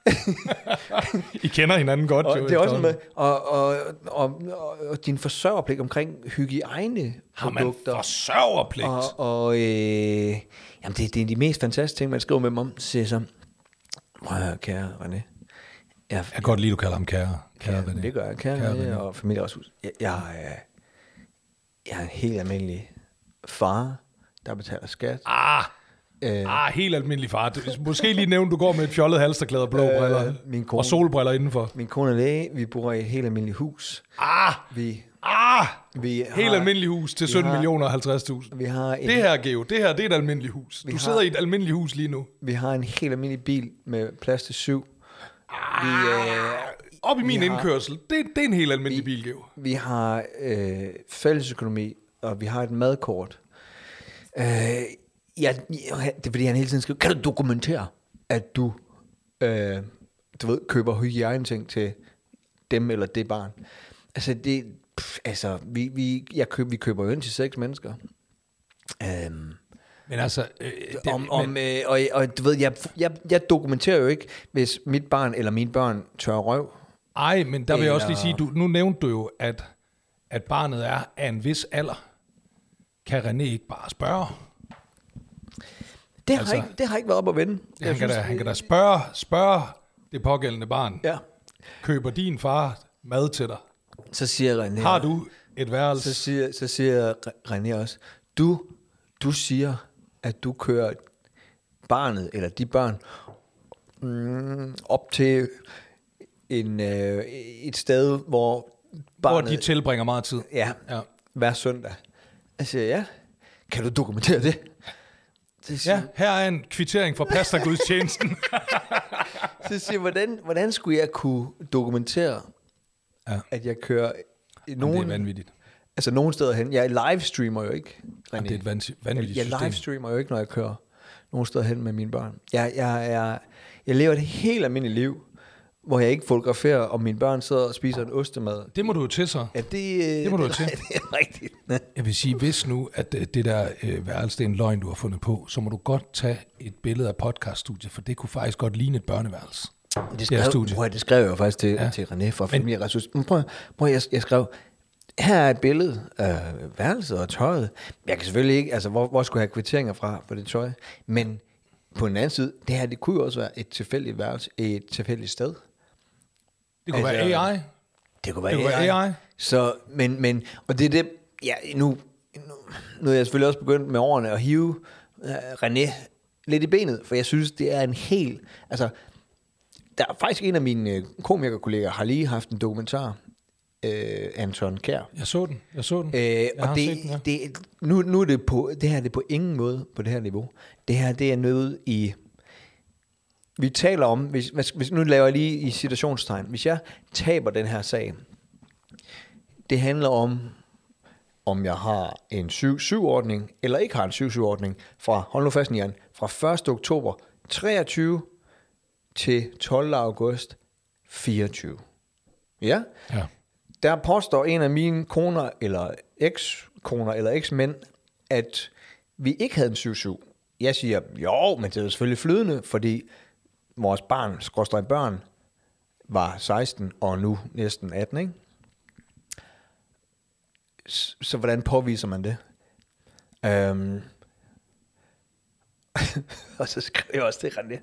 I kender hinanden godt. Og jo, det er også efterhånden. med, og, og, og, og, og din forsørgerpligt omkring hygiejne Har man produkter. forsørgerpligt? Og, og øh, jamen det, det er de mest fantastiske ting, man skriver med dem om. Så siger jeg så, prøv at høre, kære René. Jeg, Jeg kan godt lide, du kalder ham kære. Kære, kære René. det gør jeg, kære, Kære kære René. og familieretshuset. Jeg, jeg, er, jeg er en helt almindelig far der betaler skat. Ah, øh, ah helt almindelig far. Du, måske lige nævne, du går med et fjollet halsterklæde og blå øh, briller. Min kone, og solbriller indenfor. Min kone er læge. Vi bor i et helt almindeligt hus. Ah, vi, ah, vi helt har, almindeligt hus til sytten millioner og halvtreds tusind. Vi har et, det her, Geo, det her, det er et almindeligt hus. Du har, sidder i et almindeligt hus lige nu. Vi har en helt almindelig bil med plads til syv. Ah, vi, øh, op i min har, indkørsel, det, det er en helt almindelig vi, bil, Geo. Vi har øh, fællesøkonomi, og vi har et madkort. Øh, ja, det er fordi, han hele tiden skriver, kan du dokumentere, at du, øh, du ved, køber hygiejneting til dem eller det barn? Altså, det, pff, altså vi, vi, jeg køber, vi køber jo ind til seks mennesker. Um, men altså... Øh, det, om, om, men, øh, og, og du ved, jeg, jeg, jeg dokumenterer jo ikke, hvis mit barn eller mine børn tør røv. Ej, men der vil eller, jeg også lige sige, du, nu nævnte du jo, at, at barnet er af en vis alder. Kan René ikke bare spørge? Det har, altså, ikke, det har ikke været op at vende. Han, kan, synes, da, han kan da spørge, spørge det pågældende barn. Ja. Køber din far mad til dig? Så siger René... Har du et værelse? Så siger, så siger René også, du, du siger, at du kører barnet, eller de børn, mm, op til en, øh, et sted, hvor barnet... Hvor de tilbringer meget tid. Ja, ja. Hver søndag. Jeg siger, ja, kan du dokumentere det? det ja, her er en kvittering fra pastorgudstjenesten. Så siger jeg, hvordan, hvordan skulle jeg kunne dokumentere, ja. at jeg kører i nogen... Jamen, det er vanvittigt. Altså nogen steder hen. Jeg livestreamer jo ikke. Jamen, det er et vanvittigt jeg, system. Jeg livestreamer jo ikke, når jeg kører nogen steder hen med mine børn. Jeg, jeg, jeg, jeg lever et helt almindeligt liv, hvor jeg ikke fotograferer, om mine børn sidder og spiser en ostemad. Det må du jo til så. Ja, det, det må det, du jo til. Det er rigtigt. Jeg vil sige, hvis nu, at det der øh, værelse, det er en løgn, du har fundet på, så må du godt tage et billede af podcaststudiet, for det kunne faktisk godt ligne et børneværelse. Det skrev, det, det skrev jeg jo faktisk til, ja. til René fra Familieressourcer. Men prøv, prøv jeg, jeg skrev, her er et billede af værelset og tøjet. Jeg kan selvfølgelig ikke, altså hvor, hvor skulle jeg have kvitteringer fra for det tøj? Men på den anden side, det her, det kunne jo også være et tilfældigt værelse, et tilfældigt sted. Det kunne altså, være A I. Det kunne være, det kunne A I. være A I. Så, men, men, og det er det, ja, nu, nu, nu er jeg selvfølgelig også begyndt med årene at hive uh, René lidt i benet, for jeg synes, det er en helt, altså, der er faktisk en af mine komikerkolleger, har lige haft en dokumentar, uh, Anton Kjær. Jeg så den, jeg så den. Uh, jeg og det, den, ja. det, nu, nu er det på, det her det er på ingen måde på det her niveau. Det her, det er noget i... Vi taler om, hvis, hvis, nu laver jeg lige i situationstegn, hvis jeg taber den her sag, det handler om, om jeg har en syv syv-ordning, eller ikke har en syv syv-ordning, fra, hold nu fast, Jan, fra første oktober treogtyve til tolvte august fireogtyve. Ja? Ja. Der påstår en af mine koner, eller eks-koner, eller eks-mænd, at vi ikke havde en syv syv. Jeg siger, jo, men det er selvfølgelig flydende, fordi vores barn, skråstreg børn, var seksten, og nu næsten atten, ikke? Så, så hvordan påviser man det? Um, og så skriver jeg også til René.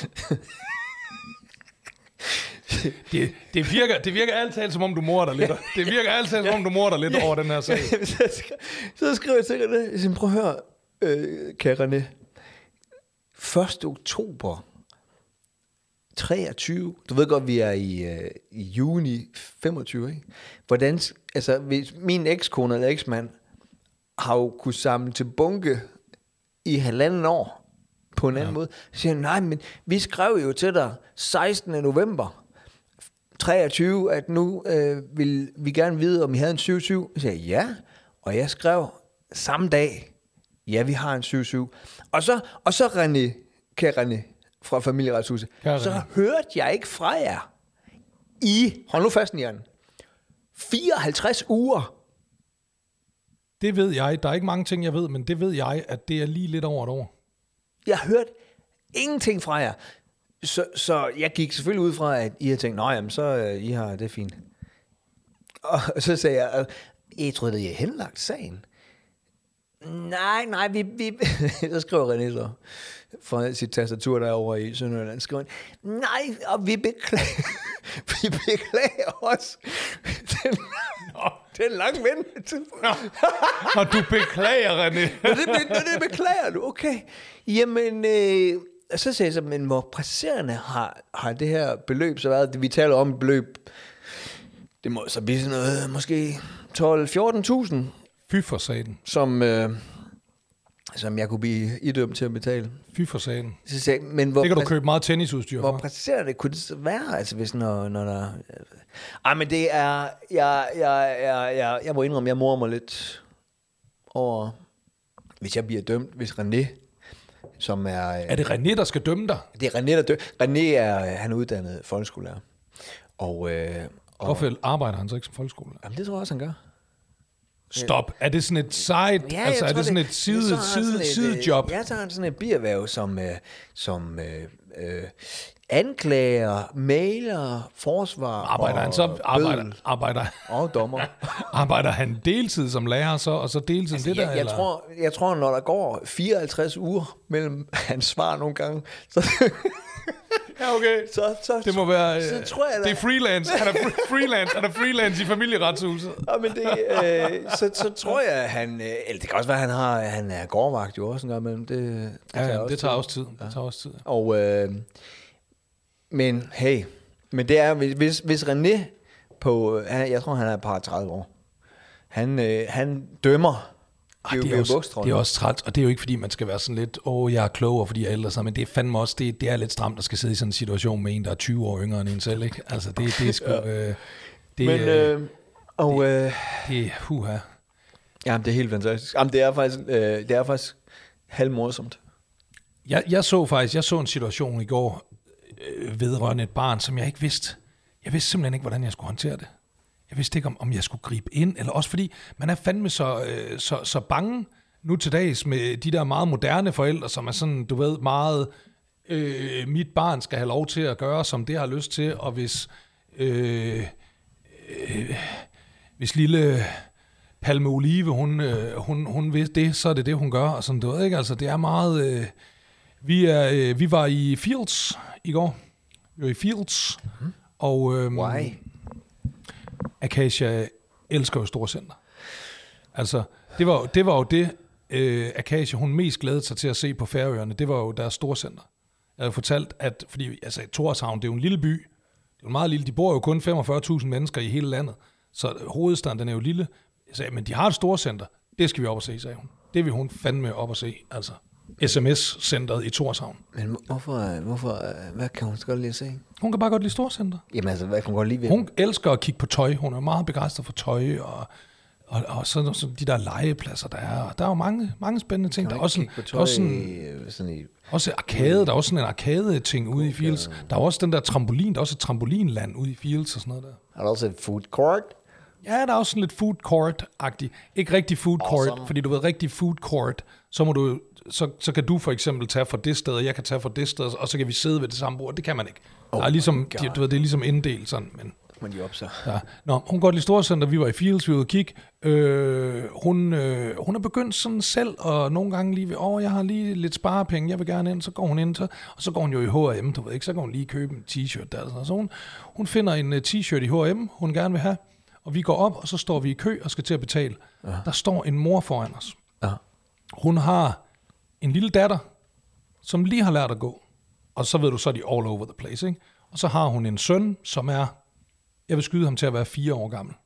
det, det, virker, det virker altid som om du morer dig lidt. Det virker altid som om du morer dig lidt over den her sag. så, skriver, så skriver jeg til René. Jeg siger, prøv at høre, øh, kære René. første oktober treogtyve. Du ved godt, vi er i, øh, i juni femogtyve, ikke? Hvordan, altså, hvis min ekskone eller eksmand har jo kunne samle til bunke i halvanden år på en anden ja. måde, så siger jeg, nej, men vi skrev jo til dig sekstende november treogtyve, at nu øh, vil vi gerne vide, om I havde en syv syv. Så siger jeg, ja, og jeg skrev samme dag, ja, vi har en syv syv. Og så, og så René, kære René, fra Familieretshuset, så hørte jeg ikke fra jer i, hold nu fast, Jan, fireoghalvtreds uger. Det ved jeg. Der er ikke mange ting, jeg ved, men det ved jeg, at det er lige lidt over et år. Jeg hørte ingenting fra jer. Så, så jeg gik selvfølgelig ud fra, at I har tænkt, nej, jamen, så uh, I har det fint. Og så sagde jeg, jeg troede, at I har henlagt sagen. Nej, nej, vi... vi så skriver René så fra sit tastatur derovre i Sønderjylland. Skriver han, nej, og vi beklager, vi beklager også. Den, Det er en lang ventetid. Og du beklager, René. det, det, det beklager du, okay. Jamen, øh, så sagde jeg så, men hvor presserende har, har det her beløb så været? Vi taler om et beløb, det må så blive sådan noget, måske tolv til fjorten tusind. Fy for satan. Som, øh, som jeg kunne blive idømt til at betale. Fy for satan. Så sagde, men hvor det kan du købe meget tennisudstyr hvor for. Hvor presserende kunne det så være, altså hvis når, når der... Ej, men det er... Jeg, jeg, jeg, jeg, jeg må indrømme, jeg morer mig lidt over, hvis jeg bliver dømt, hvis René, som er... Er det René, der skal dømme dig? Det er René, der dø. René er, han er uddannet folkeskolelærer. Og, øh, og... Hvorfor arbejder han så ikke som folkeskolelærer? Jamen, det tror jeg også, han gør. Stop. Er det sådan et side, ja, altså er det sådan et side, side, side, sidejob? Ja, så har han sådan et bierhverv som, øh, som øh, øh, anklager, mailer, forsvar arbejder og han så arbejder, arbejder, og dommer. Arbejder han deltid som lærer så, og så deltid altså, det jeg, der? Jeg eller? tror, jeg tror, når der går fireoghalvtreds uger mellem hans svar nogle gange, så... Ja, okay. Så, så, det må være... Så, så tror jeg, det er freelance. Han er freelance. Han er freelance i familieretshuset. Ja, men det, øh, så, så tror jeg, at han... Øh, eller det kan også være, at han, har, han er gårdvagt jo også en gang imellem. Det, det, ja, tager ja, også det tager tid. også tid. Ja. Det tager også tid. Og, øh, men hey, men det er, hvis, hvis René på... Jeg tror, han er et par tredive år. Han, øh, han dømmer... Ej, det, er også, det er også træt, og det er jo ikke fordi man skal være sådan lidt, åh oh, jeg er klogere fordi jeg er ældre, så, men det er fandme også, det, det er lidt stramt at skal sidde i sådan en situation med en der er tyve år yngre end en selv, ikke? Altså det, det er sgu ja. øh, det, men, øh, og, det, øh, det er huha. Jamen det er helt fantastisk. Jamen det er faktisk, øh, det er faktisk halvmorsomt. Jeg, jeg så faktisk, jeg så en situation i går øh, vedrørende et barn, som jeg ikke vidste, jeg vidste simpelthen ikke hvordan jeg skulle håndtere det. Jeg vidste ikke, om, om jeg skulle gribe ind, eller også fordi, man er fandme så, øh, så, så bange nu til dags med de der meget moderne forældre, som er sådan, du ved, meget, øh, mit barn skal have lov til at gøre, som det har lyst til, og hvis, øh, øh, hvis lille Palme Olive, hun, øh, hun, hun ved det, så er det det, hun gør, og sådan, du ved ikke, altså det er meget, øh, vi, er, øh, vi var i Fields i går, vi var i Fields, mm-hmm. og... Øh, Why? Acacia elsker jo storcenter. Altså, det var, det var jo det, øh, Acacia, hun mest glædede sig til at se på Færøerne, det var jo deres storcenter. Jeg havde fortalt, at, fordi altså, Tórshavn, det er jo en lille by, det er jo meget lille, de bor jo kun femogfyrre tusind mennesker i hele landet, så hovedstaden, den er jo lille. Jeg sagde, men de har et storcenter, det skal vi op og se, sagde hun. Det vil hun fandme op og se, altså. S M S-centret i Tórshavn. Men hvorfor, hvorfor, hvad kan hun så godt lide at se? Hun kan bare godt lide storcenter. Jamen altså, hvad kan hun godt lide ved? Hun elsker at kigge på tøj. Hun er meget begejstret for tøj, og, og, og så, så de der legepladser, der er. Der er jo mange, mange spændende ting. Der er også, sådan, der er også, sådan, sådan i, også arcade, der er også sådan en arcade-ting ude i Fields. Der er også den der trampolin, der er også et trampolinland ude i Fields og sådan noget der. Er der også et food court? Ja, der er også sådan lidt food court-agtigt. Ikke rigtig food court, awesome. Fordi du ved, rigtig food court, så må du... Så, så kan du for eksempel tage fra det sted, og jeg kan tage fra det sted, og så kan vi sidde ved det samme bord. Det kan man ikke. Oh der er ligesom, de, du ved, det er ligesom inddelt sådan, men... Men de op så. Ja. Nå, hun går til Storcenter, vi var i Fields, vi var ude og kigge. Øh, hun, øh, hun er begyndt sådan selv, og nogle gange lige ved, åh, jeg har lige lidt sparepenge, jeg vil gerne ind, så går hun ind, så, og så går hun jo i H og M, du ved ikke, så kan hun lige købe en t-shirt der. Så hun, hun finder en uh, t-shirt i H og M, hun gerne vil have, og vi går op, og så står vi i kø og skal til at betale. Ja. Der står en mor foran os. Ja. Hun har en lille datter, som lige har lært at gå. Og så ved du, så er de all over the place, ikke? Og så har hun en søn, som er, jeg vil skyde ham til at være fire år gammel.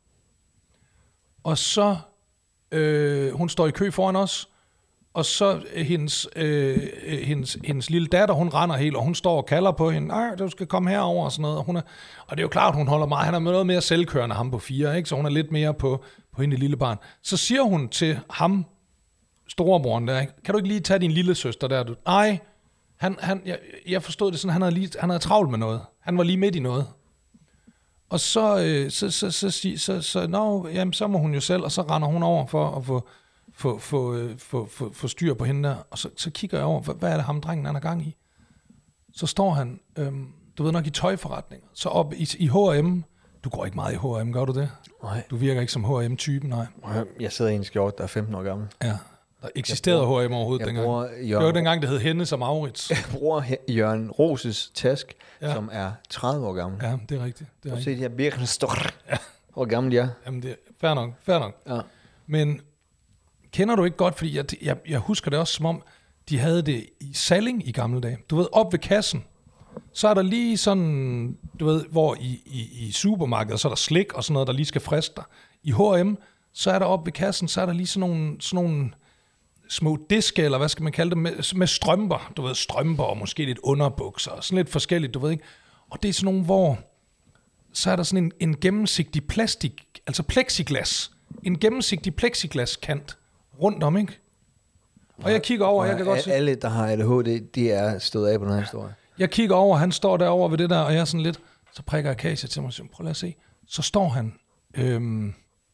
Og så, øh, hun står i kø foran os, og så hendes, øh, hendes, hendes lille datter, hun render helt, og hun står og kalder på hende, nej, du skal komme herover og sådan noget. Og, hun er, og det er jo klart, hun holder meget, han er noget mere selvkørende, ham på fire, ikke? Så hun er lidt mere på, på hende lille barn. Så siger hun til ham, storebroren der, ikke? Kan du ikke lige tage din lille søster der? Du? Nej, han, han, jeg, jeg forstod det sådan, han havde, lige, han havde travlt med noget. Han var lige midt i noget. Og så, øh, så, så, så, så, så, så, no, jamen, så må hun jo selv, og så render hun over for at få, få, få, få, få, få styr på hende der. Og så, så kigger jeg over, hvad, hvad er det ham, drengen, han er gang i? Så står han, øhm, du ved nok, i tøjforretninger. Så op i, i H og M. Du går ikke meget i H og M, gør du det? Nej. Du virker ikke som H og M-typen, nej. Jeg sidder i en skjort, der er femten år gammel. Ja. Der eksisterede H og M overhovedet dengang. Jørgen, det var dengang, det hed Hennes og Maurits. Jeg bruger Jørgen Roses task, ja. Som er tredive år gammel. Ja, det er rigtigt. Det er rigtigt. Se de her Birkenstock. Ja. hvor gammel de er. Jamen, det er fair nok, fair nok. Ja. Men kender du ikke godt, fordi jeg, jeg, jeg husker det også som om, de havde det i Salling i gamle dage. Du ved, op ved kassen, så er der lige sådan, du ved, hvor i, i, i supermarkedet, så er der slik og sådan noget, der lige skal friske dig. I H og M, så er der op ved kassen, så er der lige sådan nogle, sådan nogle små diske, eller hvad skal man kalde det, med, med strømper. Du ved, strømper og måske lidt underbukser, og sådan lidt forskelligt, du ved ikke. Og det er sådan nogle, hvor så er der sådan en, en gennemsigtig plastik, altså plexiglas, en gennemsigtig plexiglaskant rundt om, ikke? Og jeg kigger over, og jeg kan godt se... Alle, der har A D H D, de er stået af på den her historie. Jeg kigger over, han står derovre ved det der, og jeg er sådan lidt... Så prikker Akasia til mig og siger, prøv lad at se. Så står han... Øhm,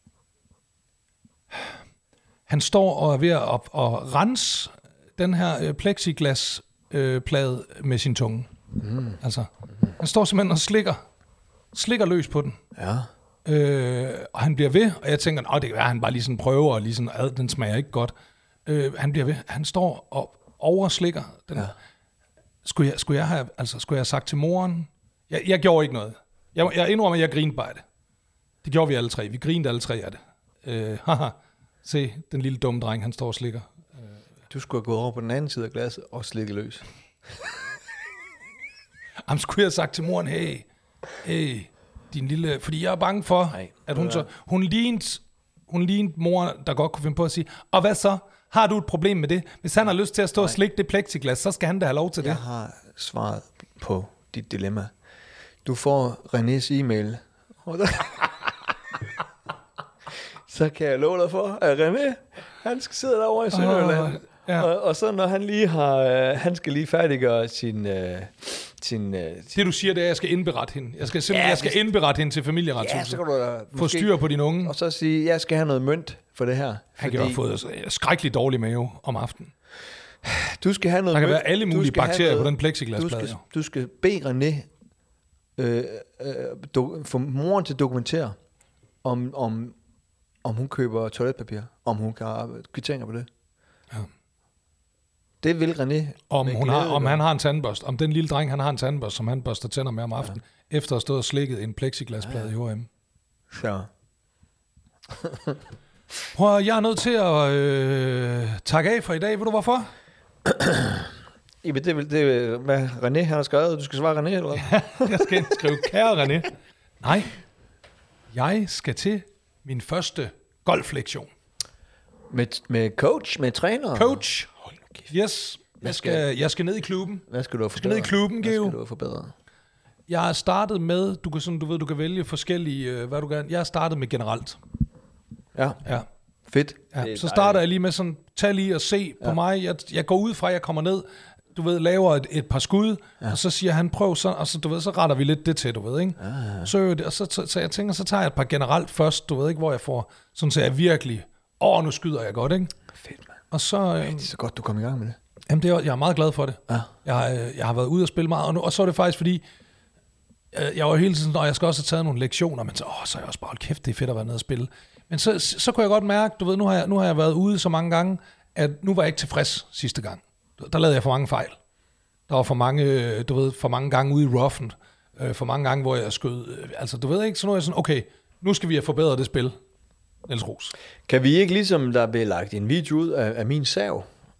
han står og er ved at, at, at rense den her øh, plexiglasplade øh, med sin tunge. Mm. Altså, han står simpelthen og slikker, slikker løs på den. Ja. Øh, og han bliver ved, og jeg tænker, at det kan være, at han bare lige sådan prøver, og lige sådan, ad, den smager ikke godt. Øh, han bliver ved. Han står og overslikker den. Ja. Skulle jeg, skulle jeg have, altså, skulle jeg have sagt til moren? Jeg, jeg gjorde ikke noget. Jeg, jeg indrømmer, at jeg grinede bare af det. Det gjorde vi alle tre. Vi grinede alle tre af det. Øh, haha. Se, den lille dumme dreng, han står og slikker. Du skulle have gået over på den anden side af glasset og slikke løs. Jamen, skulle jeg have sagt til moren, hey, hey, din lille... Fordi jeg er bange for, Ej, at hun så... Hun lignede, hun lignede mor, der godt kunne finde på at sige, og hvad så? Har du et problem med det? Hvis han har lyst til at stå Nej. og slikke det plexiglas, så skal han da have lov til jeg det. Jeg har svaret på dit dilemma. Du får Renés e-mail. Så kan jeg love dig for, at René, han skal sidde derovre i Sønderjylland. Oh, ja. og, og så når han lige har... Øh, han skal lige færdiggøre sin... Øh, sin, øh, sin det du siger, det er, at jeg skal indberette hende. Jeg skal simpelthen ja, jeg skal hvis, indberette hende til familieretshuset. Ja, så kan du da... Få styr på dine unge. Og så sige, jeg skal have noget mønt for det her. Han kan jo have fået skrækkelig dårlig mave om aftenen. Du skal have noget Der kan mønt. være alle mulige bakterier noget, på den plexiglasplade. Du skal, du skal bede René øh, øh, do, få moren til at dokumentere, om, om, om hun køber toiletpapir. Om hun kan kvitteringer på det. Ja. Det vil René. Om, hun har, om han har en tandbørst. Om den lille dreng, han har en tandbørst, som han børster tænder med om aftenen, ja. Efter at have stået og slikket en plexiglasplade ja. i H og M. Ja. Prøv, jeg er nødt til at øh, takke af for i dag. Ved du hvorfor? Jamen, det er det, hvad René har skrevet. Du skal svare René, eller hvad? Jeg skal skrive, kære René. Nej, jeg skal til min første golflektion. Med, med coach, med træner? Coach. Yes, jeg skal, jeg skal ned i klubben. Hvad skal du have jeg skal ned i klubben, Geo. Hvad skal du have forbedret? Jeg har startet med, du kan sådan, du ved, du kan vælge forskellige, hvad du gerne. Jeg har startet med generelt. Ja. Ja. Fedt. Ja. Så starter jeg lige med sådan, tag lige og se ja. på mig. Jeg, jeg går ud fra, jeg kommer ned, du ved, laver et, et par skud, ja. og så siger han, prøv så, og så, du ved, så retter vi lidt det til, du ved, ikke? Ja. Så, og så, så, så jeg tænker, så tager jeg et par generelt først, du ved ikke, hvor jeg får, sådan så jeg virkelig, åh, nu skyder jeg godt, ikke? Fedt, mand. Og så... Øh, det er så godt, du kom i gang med det. Jamen, det er, jeg er meget glad for det. Ja. Jeg, jeg har været ude og spille meget, og, nu, og så er det faktisk, fordi jeg, jeg var hele tiden, og jeg skal også have taget nogle lektioner, men så, åh, så er jeg også bare, hold kæft, det er fedt at være nede og spille. Men så, så kunne jeg godt mærke, du ved, nu har jeg, nu har jeg været ude så mange gange, at nu var jeg ikke tilfreds sidste gang. Der lavede jeg for mange fejl. Der var for mange, du ved, for mange gange ude i roughen, for mange gange, hvor jeg skød, altså du ved ikke, så nu er jeg sådan, okay, nu skal vi have forbedret det spil. Niels Ros. Kan vi ikke ligesom, der blev lagt en video ud af, af min sav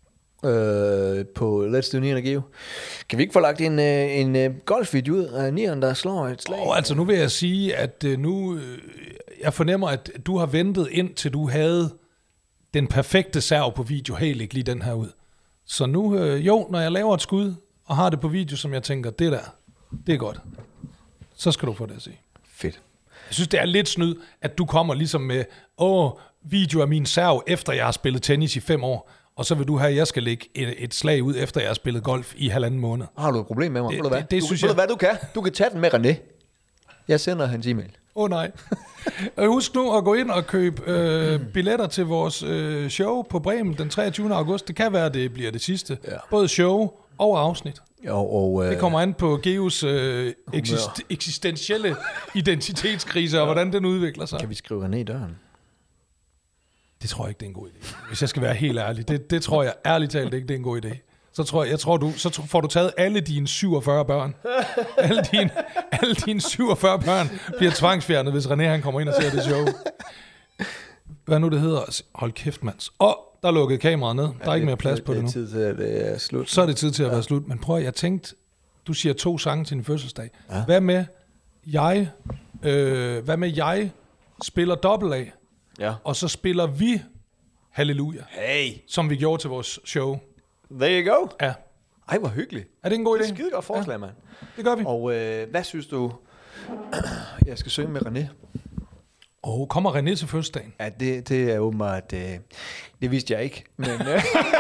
øh, på Let's Do Nieren og Geo, kan vi ikke få lagt en, en, en golfvideo ud af Nieren, der slår et slag? Oh, altså nu vil jeg sige, at øh, nu, øh, jeg fornemmer, at du har ventet ind, til du havde den perfekte serv på video. Hey, læg lige den her ud. Så nu, øh, jo, når jeg laver et skud, og har det på video, som jeg tænker, det der, det er godt. Så skal du få det at se. Fedt. Jeg synes, det er lidt snyd, at du kommer ligesom med, åh, video af min serv, efter jeg har spillet tennis i fem år, og så vil du have, at jeg skal lægge et, et slag ud, efter jeg har spillet golf i halvanden måned. Har du et problem med mig? Det, det, hvad? det, det du, synes jeg... jeg... hvad du kan? Du kan tage den med René. Jeg sender hans e-mail. Åh oh, nej. Husk nu at gå ind og købe øh, billetter til vores øh, show på Bremen den treogtyvende august. Det kan være, det bliver det sidste. Ja. Både show og afsnit. Jo, og, øh, det kommer an på Geos øh, eksist- eksistentielle identitetskrise, og hvordan den udvikler sig. Kan vi skrive René i døren? Det tror jeg ikke, det er en god idé. Hvis jeg skal være helt ærlig. Det, det tror jeg ærligt talt ikke, det er en god idé. så tror jeg, jeg tror du, så får du taget alle dine syvogfyrre børn. alle, dine, alle dine syvogfyrre børn bliver tvangsfjernet, hvis René han kommer ind og ser det show. Hvad nu det hedder? Hold kæft, mands. Og der er lukket kameraet ned. Der er ja, ikke mere plads på det, det nu. Det er tid til, at det er slut. Så er det tid til at ja. være slut. Men prøv at, jeg tænkte, du siger to sange til din fødselsdag. Ja. Hvad med jeg, øh, hvad med jeg spiller dobbelt A, ja. og så spiller vi Halleluja, hey. som vi gjorde til vores show. There you go. Ja. Ej, hvor hyggeligt. Er det en god idé? Det er et skide godt forslag, ja. mand. Det gør vi. Og øh, hvad synes du, jeg skal synge med René? Åh, oh, kommer René til fødselsdagen? Ja, det, det er åbenbart, øh, det vidste jeg ikke, men... Øh,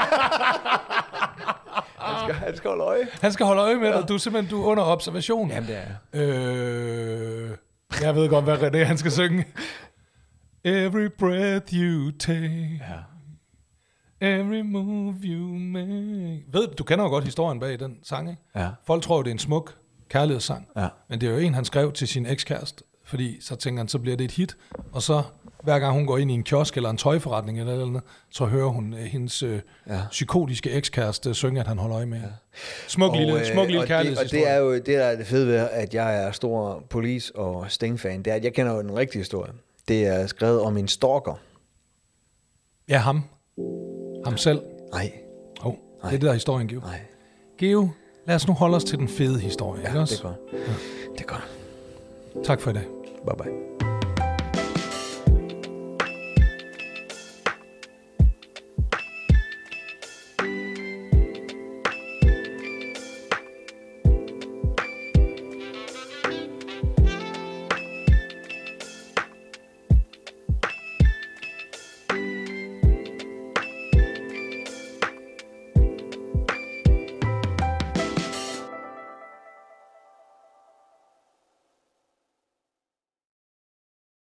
han, skal, han skal holde øje. Han skal holde øje med dig, ja. Du er simpelthen du er under observation. Jamen, det er øh, Jeg ved godt, hvad René han skal synge. Every breath you take, ja. every move you make. Ved du, kender jo godt historien bag den sang, ikke? Ja. Folk tror, det er en smuk kærlighedssang, ja. men det er jo en, han skrev til sin ekskæreste, fordi så tænker han, så bliver det et hit, og så hver gang hun går ind i en kiosk eller en tøjforretning eller eller andet, så hører hun uh, hendes uh, ja. psykotiske ekskæreste synge, at han holder øje med. Ja. Smuk og, lille, smuk lille kærlighedshistorie. Og det er jo det, der er det fede ved, at jeg er stor Police og Sting-fan, det er, at jeg kender jo den rigtige historie. Det er skrevet om en stalker. Ja, ham. Ham selv. Nej. Oh, det er det, der historien, Geo. Nej. Geo, lad os nu holde os til den fede historie. Ja, ikke det er godt. Ja. Det er godt. Tak for i dag. Bye bye.